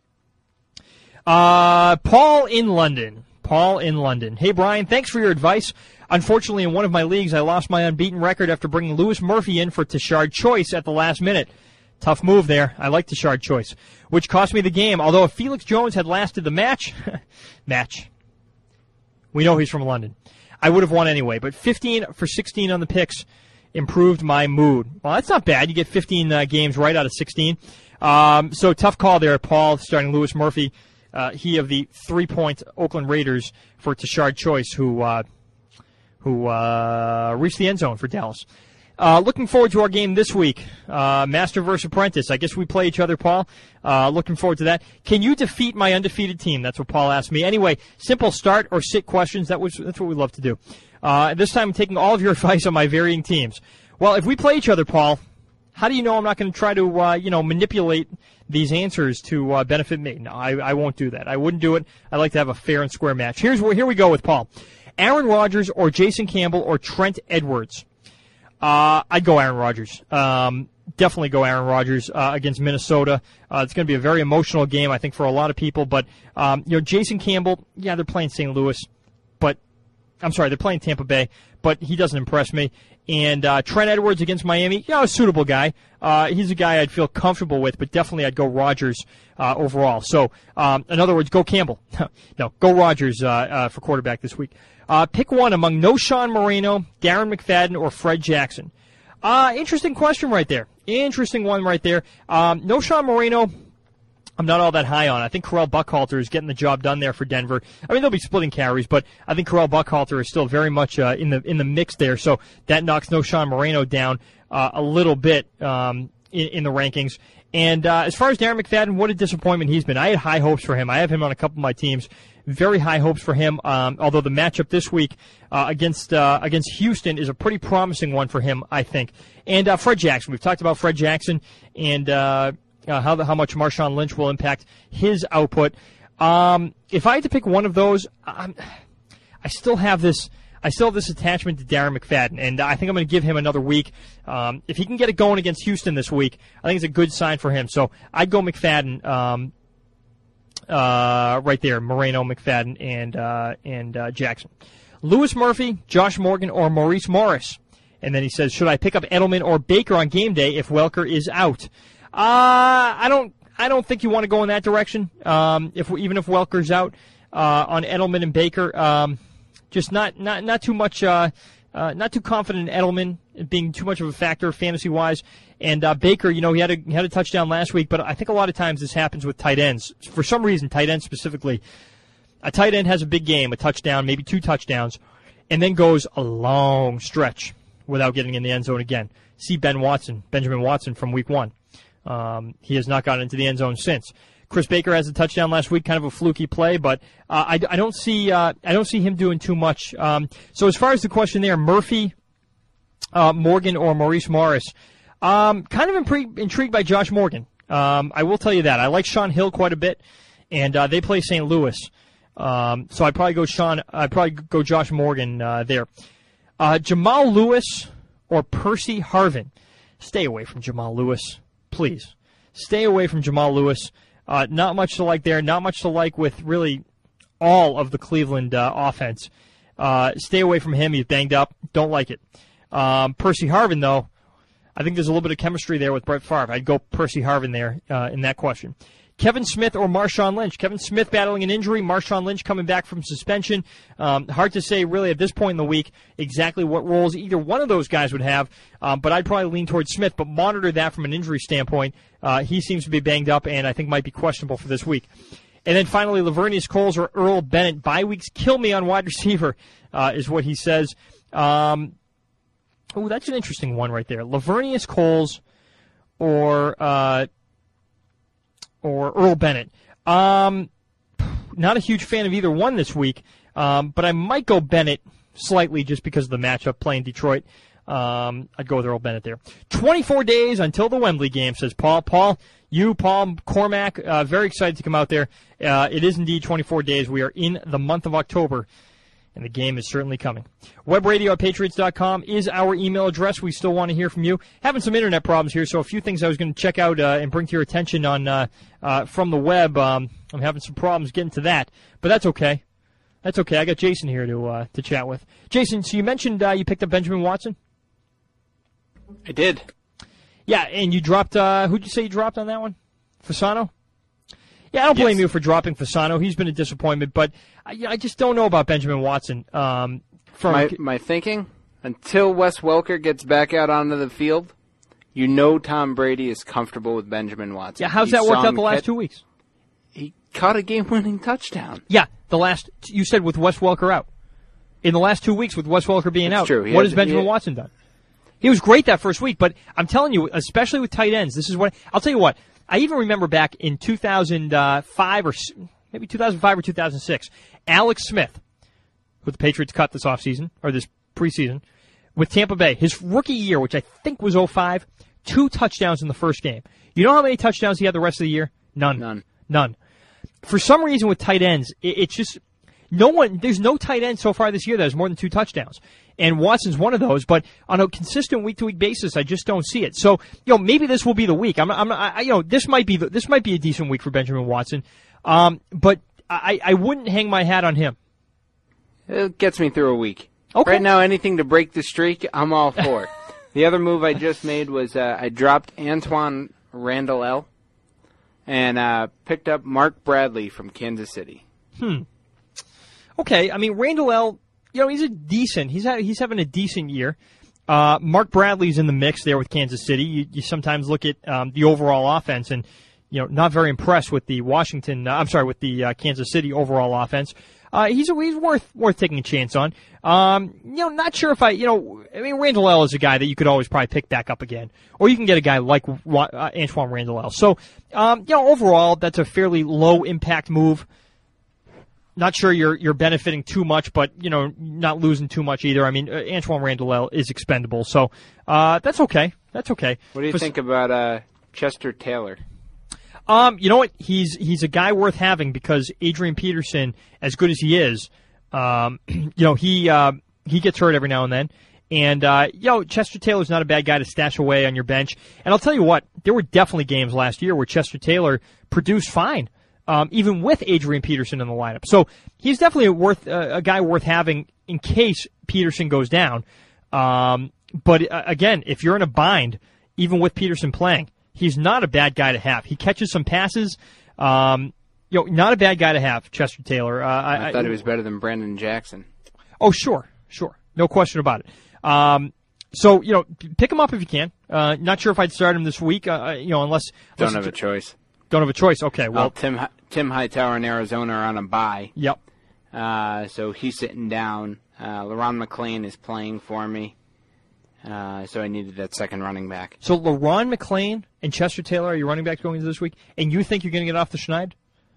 Uh, Paul in London. Paul in London. Hey, Brian, thanks for your advice. Unfortunately, in one of my leagues, I lost my unbeaten record after bringing Lewis Murphy in for Tashard Choice at the last minute. Tough move there. I like Tashard Choice, which cost me the game. Although if Felix Jones had lasted the match, match, we know he's from London, I would have won anyway. But fifteen for sixteen on the picks improved my mood. Well, that's not bad. You get fifteen uh, games right out of sixteen. Um, so tough call there, Paul, starting Lewis Murphy. Uh, he of the three-point Oakland Raiders for Tashard Choice, who uh, who uh, reached the end zone for Dallas. Uh, looking forward to our game this week, uh, Master versus Apprentice. I guess we play each other, Paul. Uh, looking forward to that. Can you defeat my undefeated team? That's what Paul asked me. Anyway, simple start or sit questions. That was that's what we love to do. Uh, this time, I'm taking all of your advice on my varying teams. Well, if we play each other, Paul, how do you know I'm not going to try to uh, you know manipulate these answers to uh, benefit me? No, I, I won't do that. I wouldn't do it. I like to have a fair and square match. Here's where here we go with Paul. Aaron Rodgers or Jason Campbell or Trent Edwards. Uh, I'd go Aaron Rodgers. Um, definitely go Aaron Rodgers uh, against Minnesota. Uh, it's going to be a very emotional game, I think, for a lot of people. But um, you know, Jason Campbell, yeah, they're playing Saint Louis, but I'm sorry, they're playing Tampa Bay, but he doesn't impress me. And uh, Trent Edwards against Miami, yeah, a suitable guy. Uh, he's a guy I'd feel comfortable with, but definitely I'd go Rodgers uh, overall. So, um, in other words, go Campbell. No, go Rodgers uh, uh, for quarterback this week. Uh, pick one among Knowshon Moreno, Darren McFadden, or Fred Jackson. Uh, interesting question right there. Interesting one right there. Um, Knowshon Moreno, I'm not all that high on. I think Correll Buckhalter is getting the job done there for Denver. I mean, they'll be splitting carries, but I think Correll Buckhalter is still very much uh, in the in the mix there. So that knocks Knowshon Moreno down uh, a little bit um, in, in the rankings. And uh, as far as Darren McFadden, what a disappointment he's been. I had high hopes for him. I have him on a couple of my teams. Very high hopes for him. Um, although the matchup this week uh, against uh, against Houston is a pretty promising one for him, I think. And uh, Fred Jackson. We've talked about Fred Jackson and uh, uh, how the, how much Marshawn Lynch will impact his output. Um, if I had to pick one of those, I'm, I still have this. I still have this attachment to Darren McFadden, and I think I'm going to give him another week. Um, if he can get it going against Houston this week, I think it's a good sign for him. So I'd go McFadden. Um, Uh, right there, Moreno, McFadden, and uh, and uh, Jackson. Lewis Murphy, Josh Morgan, or Maurice Morris. And then he says, should I pick up Edelman or Baker on game day if Welker is out? Uh, I don't I don't think you want to go in that direction. Um, if even if Welker's out uh, on Edelman and Baker, um, just not not not too much. Uh, uh, not too confident in Edelman being too much of a factor fantasy wise. And uh, Baker, you know, he had a he had a touchdown last week, but I think a lot of times this happens with tight ends. For some reason, tight ends specifically, a tight end has a big game, a touchdown, maybe two touchdowns, and then goes a long stretch without getting in the end zone again. See Ben Watson, Benjamin Watson from week one. Um, he has not gotten into the end zone since. Chris Baker has a touchdown last week, kind of a fluky play, but uh, I, I don't see uh, I don't see him doing too much. Um, so as far as the question there, Murphy, uh, Morgan, or Maurice Morris, um, kind of impre- intrigued by Josh Morgan. Um, I will tell you that. I like Sean Hill quite a bit, and uh, they play Saint Louis. Um, so I'd probably go Sean. I'd probably go Josh Morgan uh, there. Uh, Jamal Lewis or Percy Harvin. Stay away from Jamal Lewis, please. Stay away from Jamal Lewis. Uh, not much to like there. Not much to like with really all of the Cleveland uh, offense. Uh, stay away from him. He's banged up. Don't like it. Um, Percy Harvin, though, I think there's a little bit of chemistry there with Brett Favre. I'd go Percy Harvin there uh, in that question. Kevin Smith or Marshawn Lynch? Kevin Smith battling an injury. Marshawn Lynch coming back from suspension. Um, hard to say really at this point in the week exactly what roles either one of those guys would have, um, but I'd probably lean towards Smith, but monitor that from an injury standpoint. Uh, he seems to be banged up and I think might be questionable for this week. And then finally, Lavernius Coles or Earl Bennett. Bye weeks kill me on wide receiver, uh, is what he says. Um, oh, that's an interesting one right there. Lavernius Coles or uh, or Earl Bennett. Um, not a huge fan of either one this week, um, but I might go Bennett slightly just because of the matchup playing Detroit. Um, I'd go with Earl Bennett there. twenty-four days until the Wembley game, says Paul. Paul, you, Paul, Cormac, uh, very excited to come out there. Uh, it is indeed twenty-four days. We are in the month of October, and the game is certainly coming. Webradio at Patriots dot com is our email address. We still want to hear from you. Having some internet problems here, so a few things I was going to check out uh, and bring to your attention on uh, uh, from the web. Um, I'm having some problems getting to that, but that's okay. That's okay. I got Jason here to uh, to chat with. Jason, so you mentioned uh, you picked up Benjamin Watson? I did. Yeah, and you dropped, uh, who'd you say you dropped on that one? Fasano? Yeah, I don't blame Yes. you for dropping Fasano. He's been a disappointment, but I, I just don't know about Benjamin Watson. Um, from My, my thinking, until Wes Welker gets back out onto the field, you know Tom Brady is comfortable with Benjamin Watson. Yeah, how's You that worked saw out him the last catch- two weeks? He caught a game-winning touchdown. Yeah, the last, you said with Wes Welker out. In the last two weeks with Wes Welker being That's out, true. He what has- has Benjamin he- Watson done? He was great that first week, but I'm telling you, especially with tight ends, this is what, I'll tell you what, I even remember back in two thousand five or s- maybe two thousand five or two thousand six, Alex Smith, who the Patriots cut this offseason, or this preseason, with Tampa Bay, his rookie year, which I think was oh five, two touchdowns in the first game. You know how many touchdowns he had the rest of the year? None. None. None. For some reason with tight ends, it, it's just, no one, there's no tight end so far this year that has more than two touchdowns. And Watson's one of those, but on a consistent week-to-week basis, I just don't see it. So, you know, maybe this will be the week. I'm, I'm, I, you know, this might be the, this might be a decent week for Benjamin Watson. Um, but I, I wouldn't hang my hat on him. It gets me through a week. Okay. Right now, anything to break the streak, I'm all for. The other move I just made was uh, I dropped Antoine Randall L. and uh, picked up Mark Bradley from Kansas City. Hmm. Okay, I mean, Randall L., you know, he's a decent, he's ha- he's having a decent year. Uh, Mark Bradley's in the mix there with Kansas City. You, you sometimes look at um, the overall offense and, you know, not very impressed with the Washington, uh, I'm sorry, with the uh, Kansas City overall offense. Uh, he's, a, he's worth worth taking a chance on. Um, you know, not sure if I, you know, I mean, Randall L. is a guy that you could always probably pick back up again. Or you can get a guy like uh, Antoine Randall L. So, um, you know, overall, that's a fairly low-impact move. Not sure you're you're benefiting too much, but, you know, not losing too much either. I mean, uh, Antoine Randall L. is expendable, so uh, that's okay. That's okay. What do you For, think about uh, Chester Taylor? Um, you know what? He's he's a guy worth having because Adrian Peterson, as good as he is, um, you know, he uh, he gets hurt every now and then. And, uh, you know, Chester Taylor's not a bad guy to stash away on your bench. And I'll tell you what, there were definitely games last year where Chester Taylor produced fine. Um, even with Adrian Peterson in the lineup. So he's definitely a, worth, uh, a guy worth having in case Peterson goes down. Um, but, uh, again, if you're in a bind, even with Peterson playing, he's not a bad guy to have. He catches some passes. Um, you know, not a bad guy to have, Chester Taylor. Uh, I, I thought he was better than Brandon Jackson. Oh, sure, sure. No question about it. Um, so, you know, pick him up if you can. Uh, not sure if I'd start him this week, uh, you know, unless... Don't unless have a choice. Don't have a choice. Okay, well, well Tim Tim Hightower in Arizona are on a bye. Yep. Uh, so he's sitting down. Uh, LaRon McClain is playing for me. Uh, so I needed that second running back. So LaRon McClain and Chester Taylor are your running backs going into this week, and you think you're going to get off the schneid?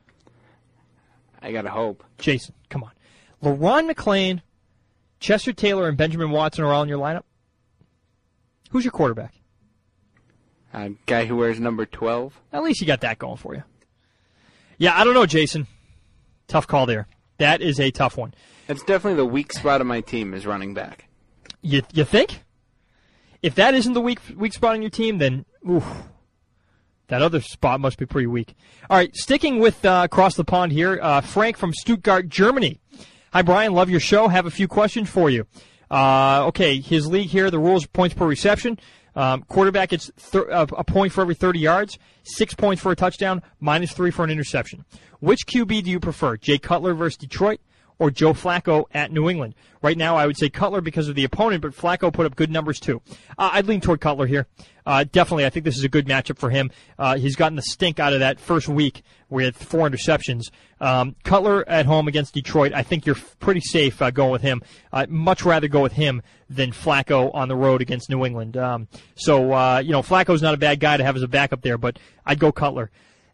I gotta hope. Jason, come on. LaRon McClain, Chester Taylor, and Benjamin Watson are all in your lineup? Who's your quarterback? A guy who wears number twelve. At least you got that going for you. Yeah, I don't know, Jason. Tough call there. That is a tough one. It's definitely the weak spot of my team is running back. You you think? If that isn't the weak weak spot on your team, then oof, that other spot must be pretty weak. All right, sticking with uh, across the pond here, uh, Frank from Stuttgart, Germany. Hi, Brian. Love your show. Have a few questions for you. Uh, okay, his league here, the rules are points per reception. Um, quarterback gets th- uh, a point for every thirty yards, six points for a touchdown, minus three for an interception. Which Q B do you prefer, Jay Cutler versus Detroit or Joe Flacco at New England? Right now, I would say Cutler because of the opponent, but Flacco put up good numbers too. Uh, I'd lean toward Cutler here. Uh, definitely, I think this is a good matchup for him. Uh, he's gotten the stink out of that first week where he had four interceptions. Um, Cutler at home against Detroit, I think you're pretty safe uh, going with him. I'd much rather go with him than Flacco on the road against New England. Um, so, uh, you know, Flacco's not a bad guy to have as a backup there, but I'd go Cutler.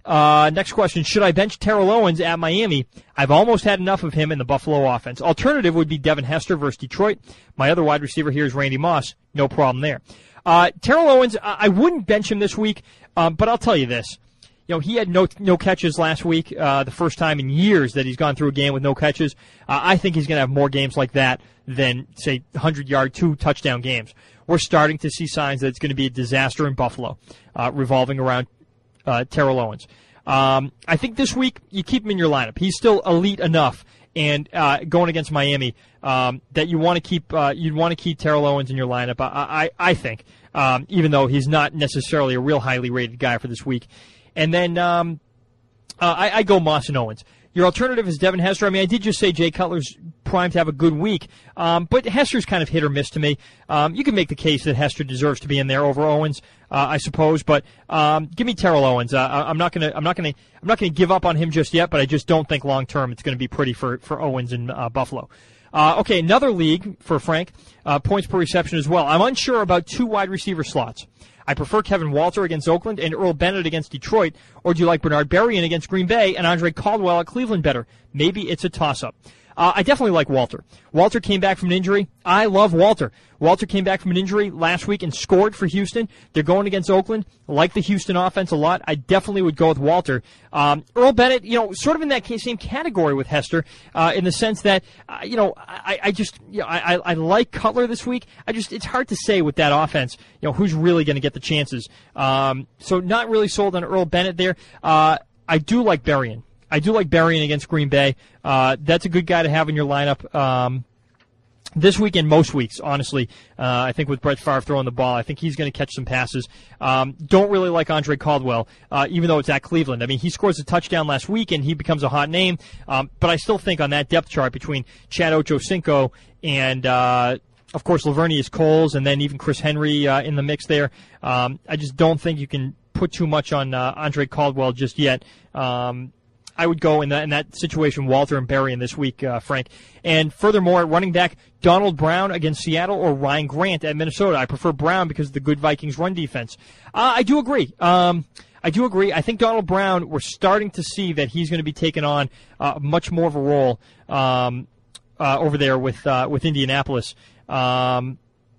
Uh, next question, should I bench Terrell Owens at Miami? I've almost had enough of him in the Buffalo offense. Alternative would be Devin Hester versus Detroit. My other wide receiver here is Randy Moss. No problem there. Uh, Terrell Owens, I, I wouldn't bench him this week, um, but I'll tell you this. You know, he had no no catches last week, uh, the first time in years that he's gone through a game with no catches. Uh, I think he's going to have more games like that than, say, hundred-yard, two-touchdown games. We're starting to see signs that it's going to be a disaster in Buffalo, uh, revolving around Uh, Terrell Owens. Um, I think this week you keep him in your lineup. He's still elite enough, and uh, going against Miami, um, that you want to keep uh, you'd want to keep Terrell Owens in your lineup. I I, I think, um, even though he's not necessarily a real highly rated guy for this week. And then um, uh, I, I go Moss and Owens. Your alternative is Devin Hester. I mean, I did just say Jay Cutler's primed to have a good week, um, but Hester's kind of hit or miss to me. Um, you can make the case that Hester deserves to be in there over Owens, uh, I suppose, but um, give me Terrell Owens. Uh, I'm not going to. I'm not going to. I'm not going to give up on him just yet, but I just don't think long term it's going to be pretty for for Owens in uh, Buffalo. Uh, okay, another league for Frank, uh, points per reception as well. I'm unsure about two wide receiver slots. I prefer Kevin Walter against Oakland and Earl Bennett against Detroit, or do you like Bernard Berrien against Green Bay and Andre Caldwell at Cleveland better? Maybe it's a toss-up. Uh, I definitely like Walter. Walter came back from an injury. I love Walter. Walter came back from an injury last week and scored for Houston. They're going against Oakland. I like the Houston offense a lot. I definitely would go with Walter. Um, Earl Bennett, you know, sort of in that same category with Hester, uh, in the sense that, uh, you know, I, I just, you know, I, I like Cutler this week. I just, it's hard to say with that offense, you know, who's really going to get the chances. Um, so not really sold on Earl Bennett there. Uh, I do like Berrien. I do like Berrien against Green Bay. Uh, that's a good guy to have in your lineup. Um, this week and most weeks, honestly, uh, I think with Brett Favre throwing the ball, I think he's going to catch some passes. Um, don't really like Andre Caldwell, uh, even though it's at Cleveland. I mean, he scores a touchdown last week and he becomes a hot name. Um, but I still think on that depth chart between Chad Ochocinco and, uh, of course, Lavernius Coles and then even Chris Henry uh, in the mix there, um, I just don't think you can put too much on uh, Andre Caldwell just yet. Um, I would go in that in that situation, Walter and Berrien this week, uh, Frank. And furthermore, running back Donald Brown against Seattle or Ryan Grant at Minnesota. I prefer Brown because of the good Vikings run defense. Uh, I do agree. Um, I do agree. I think Donald Brown, we're starting to see that he's going to be taking on uh, much more of a role um, uh, over there with uh, with Indianapolis. Um,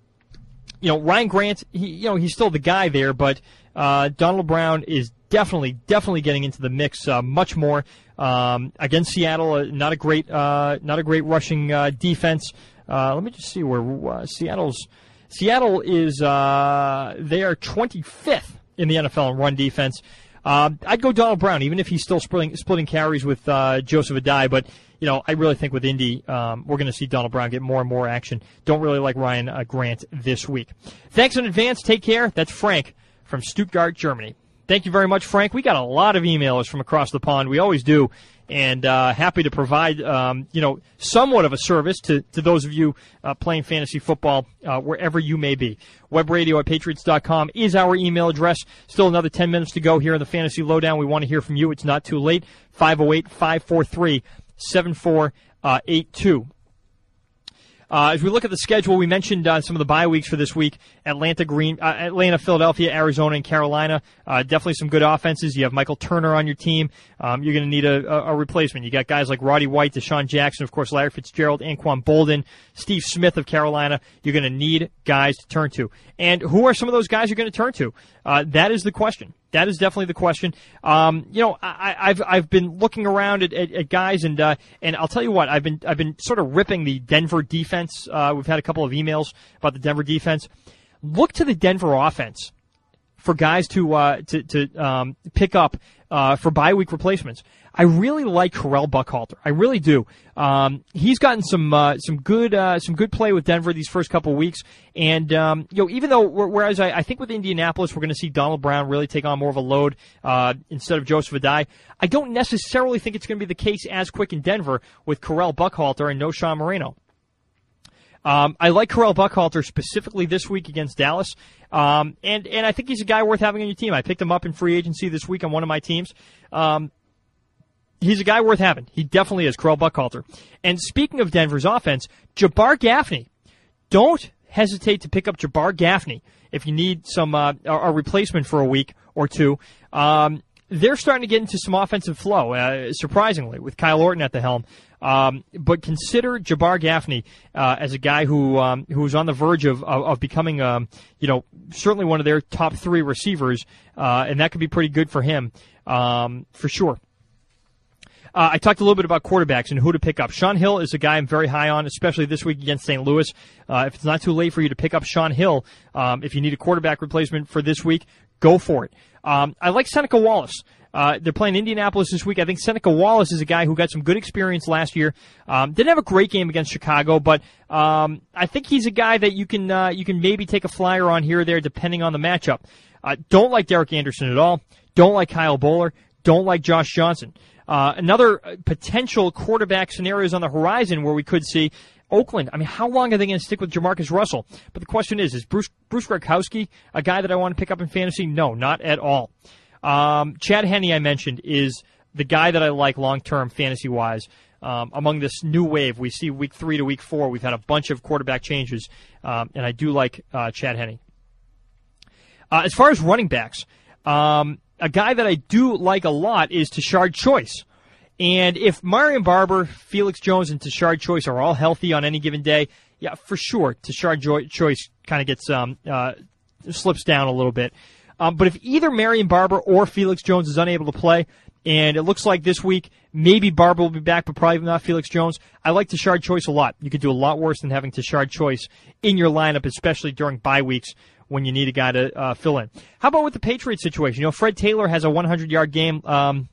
you know, Ryan Grant, he, you know, he's still the guy there, but uh, Donald Brown is definitely, definitely getting into the mix uh, much more um, against Seattle. Uh, not a great, uh, not a great rushing uh, defense. Uh, let me just see where uh, Seattle's Seattle is. Uh, they are twenty-fifth in the N F L in run defense. Uh, I'd go Donald Brown, even if he's still splitting, splitting carries with uh, Joseph Adai. But you know, I really think with Indy, um, we're going to see Donald Brown get more and more action. Don't really like Ryan uh, Grant this week. Thanks in advance. Take care. That's Frank from Stuttgart, Germany. Thank you very much, Frank. We got a lot of emailers from across the pond. We always do. And uh, happy to provide, um, you know, somewhat of a service to, to those of you uh, playing fantasy football uh, wherever you may be. Webradio at Patriots dot com is our email address. Still another ten minutes to go here in the Fantasy Lowdown. We want to hear from you. It's not too late. five oh eight, five four three, seven four eight two. Uh, as we look at the schedule, we mentioned uh, some of the bye weeks for this week. Atlanta, Green, uh, Atlanta, Philadelphia, Arizona, and Carolina. Uh, definitely some good offenses. You have Michael Turner on your team. Um, you're going to need a, a, a replacement. You got guys like Roddy White, Deshaun Jackson, of course, Larry Fitzgerald, Anquan Bolden, Steve Smith of Carolina. You're going to need guys to turn to. And who are some of those guys you're going to turn to? Uh, that is the question. That is definitely the question. Um, you know, I, I've I've been looking around at, at, at guys, and uh, and I'll tell you what, I've been I've been sort of ripping the Denver defense. Uh, we've had a couple of emails about the Denver defense. Look to the Denver offense for guys to uh, to to um, pick up uh, for bye week replacements. I really like Correll Buckhalter. I really do. Um, he's gotten some uh, some good uh, some good play with Denver these first couple of weeks, and um, you know, even though whereas I, I think with Indianapolis we're going to see Donald Brown really take on more of a load uh, instead of Joseph Adai, I don't necessarily think it's going to be the case as quick in Denver with Correll Buckhalter and no Sean Moreno. Um, I like Correll Buckhalter specifically this week against Dallas, um, and and I think he's a guy worth having on your team. I picked him up in free agency this week on one of my teams. Um, He's a guy worth having. He definitely is, Correll Buckhalter. And speaking of Denver's offense, Jabbar Gaffney. Don't hesitate to pick up Jabbar Gaffney if you need some uh, a replacement for a week or two. Um, they're starting to get into some offensive flow, uh, surprisingly, with Kyle Orton at the helm. Um, but consider Jabbar Gaffney uh, as a guy who um, who's on the verge of of, of becoming, um, you know, certainly one of their top three receivers, uh, and that could be pretty good for him, um, for sure. Uh, I talked a little bit about quarterbacks and who to pick up. Shaun Hill is a guy I'm very high on, especially this week against Saint Louis. Uh, if it's not too late for you to pick up Shaun Hill, um, if you need a quarterback replacement for this week, go for it. Um, I like Seneca Wallace. Uh, they're playing Indianapolis this week. I think Seneca Wallace is a guy who got some good experience last year. Um, didn't have a great game against Chicago, but um, I think he's a guy that you can uh, you can maybe take a flyer on here or there depending on the matchup. Uh, don't like Derek Anderson at all. Don't like Kyle Bowler. Don't like Josh Johnson. Uh, another potential quarterback scenarios on the horizon where we could see Oakland. I mean, how long are they going to stick with Jamarcus Russell? But the question is, is Bruce Bruce Gradkowski a guy that I want to pick up in fantasy? No, not at all. Um, Chad Henne, I mentioned, is the guy that I like long-term fantasy-wise. Um, among this new wave, we see week three to week four, we've had a bunch of quarterback changes, um, and I do like uh, Chad Henne. Uh, as far as running backs, um, a guy that I do like a lot is Tashard Choice. And if Marion Barber, Felix Jones, and Tashard Choice are all healthy on any given day, yeah, for sure, Tashard jo- Choice kind of gets um, uh, slips down a little bit. Um, but if either Marion Barber or Felix Jones is unable to play, and it looks like this week maybe Barber will be back, but probably not Felix Jones, I like Tashard Choice a lot. You could do a lot worse than having Tashard Choice in your lineup, especially during bye weeks when you need a guy to uh, fill in. How about with the Patriots situation? You know, Fred Taylor has a hundred-yard game um,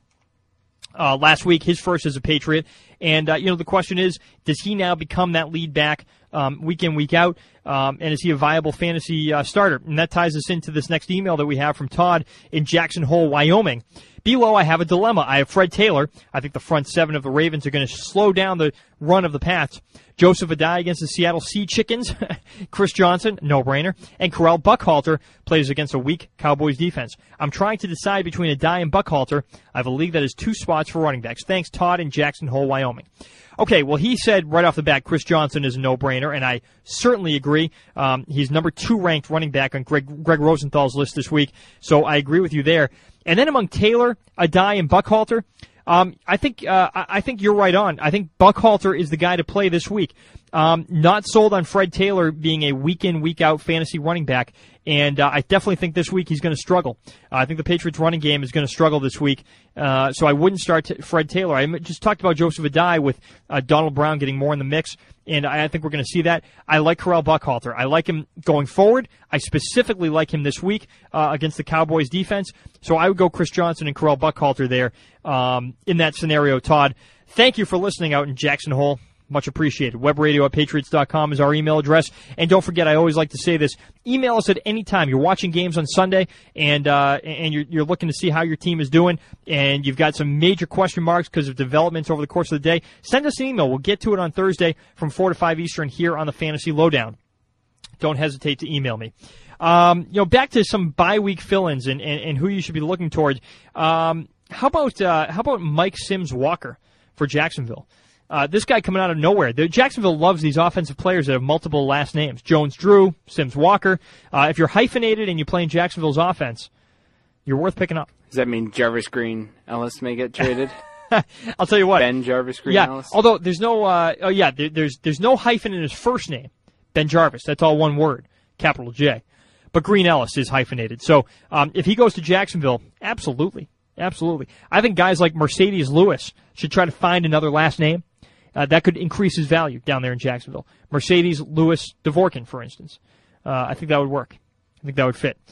uh, last week, his first as a Patriot. And, uh, you know, the question is, does he now become that lead back um, week in, week out? Um, and is he a viable fantasy uh, starter? And that ties us into this next email that we have from Todd in Jackson Hole, Wyoming. Below, I have a dilemma. I have Fred Taylor. I think the front seven of the Ravens are going to slow down the run of the Pats. Joseph Adai against the Seattle Sea Chickens. Chris Johnson, no-brainer. And Corral Buckhalter plays against a weak Cowboys defense. I'm trying to decide between Adai and Buckhalter. I have a league that has two spots for running backs. Thanks, Todd in Jackson Hole, Wyoming. Okay, well, he said right off the bat Chris Johnson is a no-brainer, and I certainly agree. Um, he's number two ranked running back on Greg, Greg Rosenthal's list this week, so I agree with you there. And then among Taylor, Adai, and Buckhalter, um, I think uh, I think you're right on. I think Buckhalter is the guy to play this week. Um, not sold on Fred Taylor being a week-in, week-out fantasy running back, and uh, I definitely think this week he's going to struggle. Uh, I think the Patriots' running game is going to struggle this week, uh, so I wouldn't start t- Fred Taylor. I just talked about Joseph Adai with uh, Donald Brown getting more in the mix, and I, I think we're going to see that. I like Corral Buckhalter. I like him going forward. I specifically like him this week uh, against the Cowboys' defense, so I would go Chris Johnson and Corral Buckhalter there um, in that scenario, Todd. Thank you for listening out in Jackson Hole. Much appreciated. webradio at patriots dot com is our email address. And don't forget, I always like to say this, email us at any time. You're watching games on Sunday, and uh, and you're, you're looking to see how your team is doing, and you've got some major question marks because of developments over the course of the day. Send us an email. We'll get to it on Thursday from four to five Eastern here on the Fantasy Lowdown. Don't hesitate to email me. Um, you know, back to some bye week fill-ins and, and, and who you should be looking towards. Um, how about uh, how about Mike Sims Walker for Jacksonville? Uh, this guy coming out of nowhere. The Jacksonville loves these offensive players that have multiple last names. Jones-Drew, Sims Walker. Uh, if you're hyphenated and you play in Jacksonville's offense, you're worth picking up. Does that mean Jarvis Green Ellis may get traded? I'll tell you what. Ben Jarvis Green yeah, Ellis? Although there's no, uh, oh yeah, there, there's there's no hyphen in his first name. Ben Jarvis. That's all one word, capital J. But Green Ellis is hyphenated. So um, if he goes to Jacksonville, absolutely, absolutely. I think guys like Mercedes Lewis should try to find another last name. Uh, that could increase his value down there in Jacksonville. Mercedes Lewis Dvorkin, for instance. Uh, I think that would work. I think that would fit.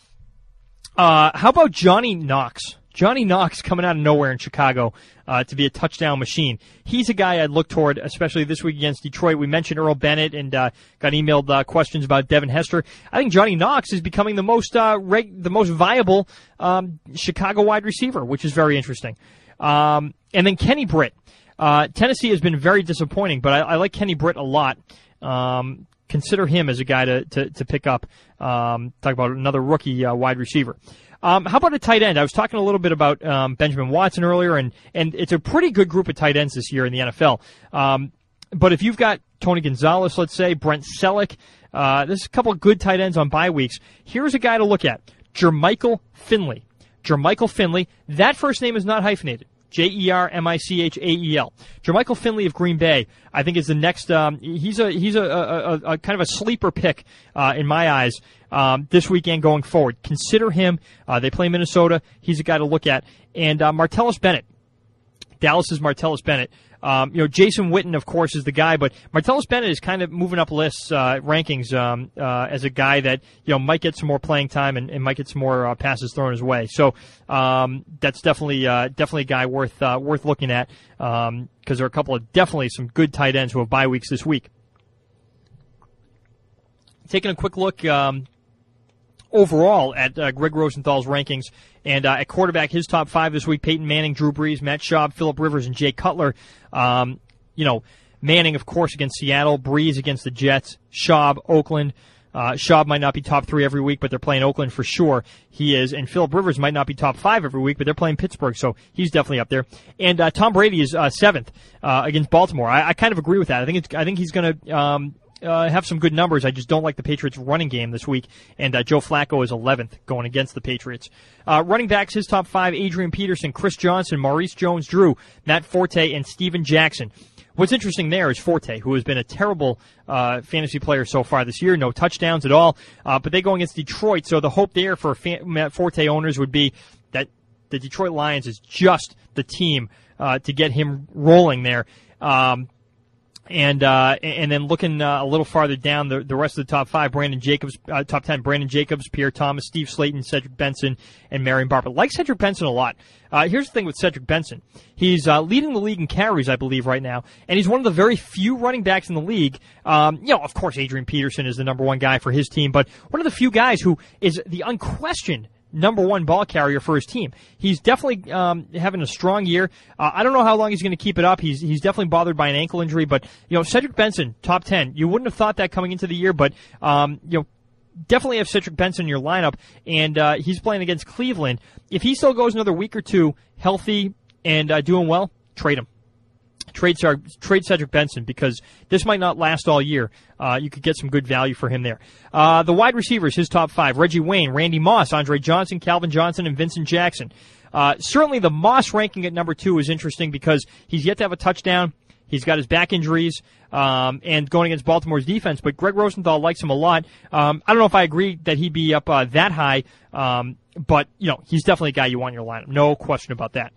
Uh, how about Johnny Knox? Johnny Knox coming out of nowhere in Chicago uh, to be a touchdown machine. He's a guy I'd look toward, especially this week against Detroit. We mentioned Earl Bennett and uh, got emailed uh, questions about Devin Hester. I think Johnny Knox is becoming the most uh, reg- the most viable um, Chicago wide receiver, which is very interesting. Um, and then Kenny Britt. Uh, Tennessee has been very disappointing, but I, I like Kenny Britt a lot. Um, consider him as a guy to, to, to pick up. Um, talk about another rookie uh, wide receiver. Um, how about a tight end? I was talking a little bit about um, Benjamin Watson earlier, and, and it's a pretty good group of tight ends this year in the N F L. Um, but if you've got Tony Gonzalez, let's say, Brent Selleck, uh, there's a couple of good tight ends on bye weeks. Here's a guy to look at, Jermichael Finley. Jermichael Finley. That first name is not hyphenated. J E R M I C H A E L. Jermichael Finley of Green Bay, I think, is the next. Um, he's a he's a, a, a, a kind of a sleeper pick uh, in my eyes um, this weekend going forward. Consider him. Uh, they play Minnesota. He's a guy to look at. And uh, Martellus Bennett. Dallas's Martellus Bennett. Um, you know, Jason Witten, of course, is the guy, but Martellus Bennett is kind of moving up lists, uh, rankings, um, uh, as a guy that, you know, might get some more playing time and, and might get some more uh, passes thrown his way. So, um, that's definitely, uh, definitely a guy worth, uh, worth looking at, um, cause there are a couple of definitely some good tight ends who have bye weeks this week. Taking a quick look, um, overall at uh, Greg Rosenthal's rankings. And uh, at quarterback, his top five this week, Peyton Manning, Drew Brees, Matt Schaub, Phillip Rivers, and Jay Cutler. Um, you know, Manning, of course, against Seattle, Brees against the Jets, Schaub, Oakland. Uh, Schaub might not be top three every week, but they're playing Oakland for sure. He is. And Phillip Rivers might not be top five every week, but they're playing Pittsburgh, so he's definitely up there. And uh, Tom Brady is uh, seventh uh, against Baltimore. I, I kind of agree with that. I think it's. I think he's going to um, uh, have some good numbers. I just don't like the Patriots' running game this week. And uh, Joe Flacco is eleventh going against the Patriots. Uh, running backs, his top five, Adrian Peterson, Chris Johnson, Maurice Jones-Drew, Matt Forte, and Steven Jackson. What's interesting there is Forte, who has been a terrible uh, fantasy player so far this year, no touchdowns at all, uh, but they go against Detroit, so the hope there for fan- Matt Forte owners would be that the Detroit Lions is just the team uh, to get him rolling there. Um, And uh, and then looking uh, a little farther down, the, the rest of the top five, Brandon Jacobs, uh, top ten, Brandon Jacobs, Pierre Thomas, Steve Slayton, Cedric Benson, and Marion Barber. Like Cedric Benson a lot. Uh, here's the thing with Cedric Benson. He's uh, leading the league in carries, I believe, right now, and he's one of the very few running backs in the league. Um, you know, of course, Adrian Peterson is the number one guy for his team, but one of the few guys who is the unquestioned number one ball carrier for his team. He's definitely um, having a strong year. Uh, I don't know how long he's going to keep it up. He's he's definitely bothered by an ankle injury, but you know, Cedric Benson, top ten. You wouldn't have thought that coming into the year, but um, you know, definitely have Cedric Benson in your lineup, and uh, he's playing against Cleveland. If he still goes another week or two healthy and uh, doing well, trade him. Trade, trade Cedric Benson, because this might not last all year. Uh, you could get some good value for him there. Uh, the wide receivers, his top five, Reggie Wayne, Randy Moss, Andre Johnson, Calvin Johnson, and Vincent Jackson. Uh, certainly the Moss ranking at number two is interesting because he's yet to have a touchdown. He's got his back injuries um, and going against Baltimore's defense, but Greg Rosenthal likes him a lot. Um, I don't know if I agree that he'd be up uh, that high, um, but you know, he's definitely a guy you want in your lineup. No question about that.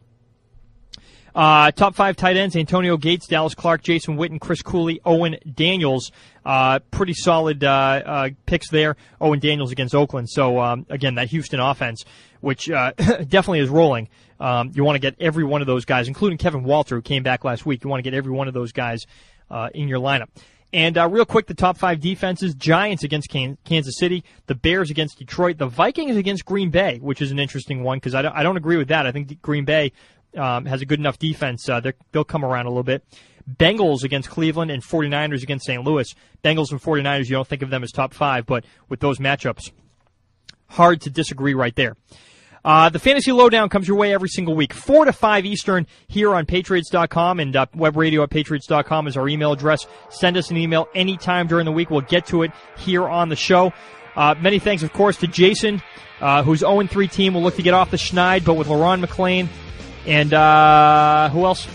Uh, top five tight ends, Antonio Gates, Dallas Clark, Jason Witten, Chris Cooley, Owen Daniels. Uh, pretty solid, uh, uh, picks there. Owen Daniels against Oakland. So, um, again, that Houston offense, which, uh, definitely is rolling. Um, you want to get every one of those guys, including Kevin Walter, who came back last week. You want to get every one of those guys, uh, in your lineup. And, uh, real quick, the top five defenses, Giants against Kansas City, the Bears against Detroit, the Vikings against Green Bay, which is an interesting one because I don't, I don't agree with that. I think Green Bay Um, has a good enough defense. Uh, they'll come around a little bit. Bengals against Cleveland and 49ers against Saint Louis. Bengals and 49ers, you don't think of them as top five, but with those matchups, hard to disagree right there. Uh, the Fantasy Lowdown comes your way every single week, four to five Eastern here on Patriots dot com, and uh, web radio at Patriots dot com is our email address. Send us an email anytime during the week. We'll get to it here on the show. Uh, many thanks, of course, to Jason, uh, whose oh and three team will look to get off the schneid, but with LaRon McClain. And uh, who else?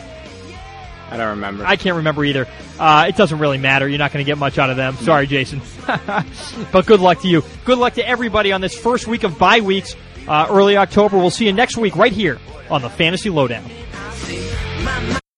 I don't remember. I can't remember either. Uh, it doesn't really matter. You're not going to get much out of them. Sorry, Jason. But good luck to you. Good luck to everybody on this first week of bye weeks, uh, early October. We'll see you next week right here on the Fantasy Lowdown.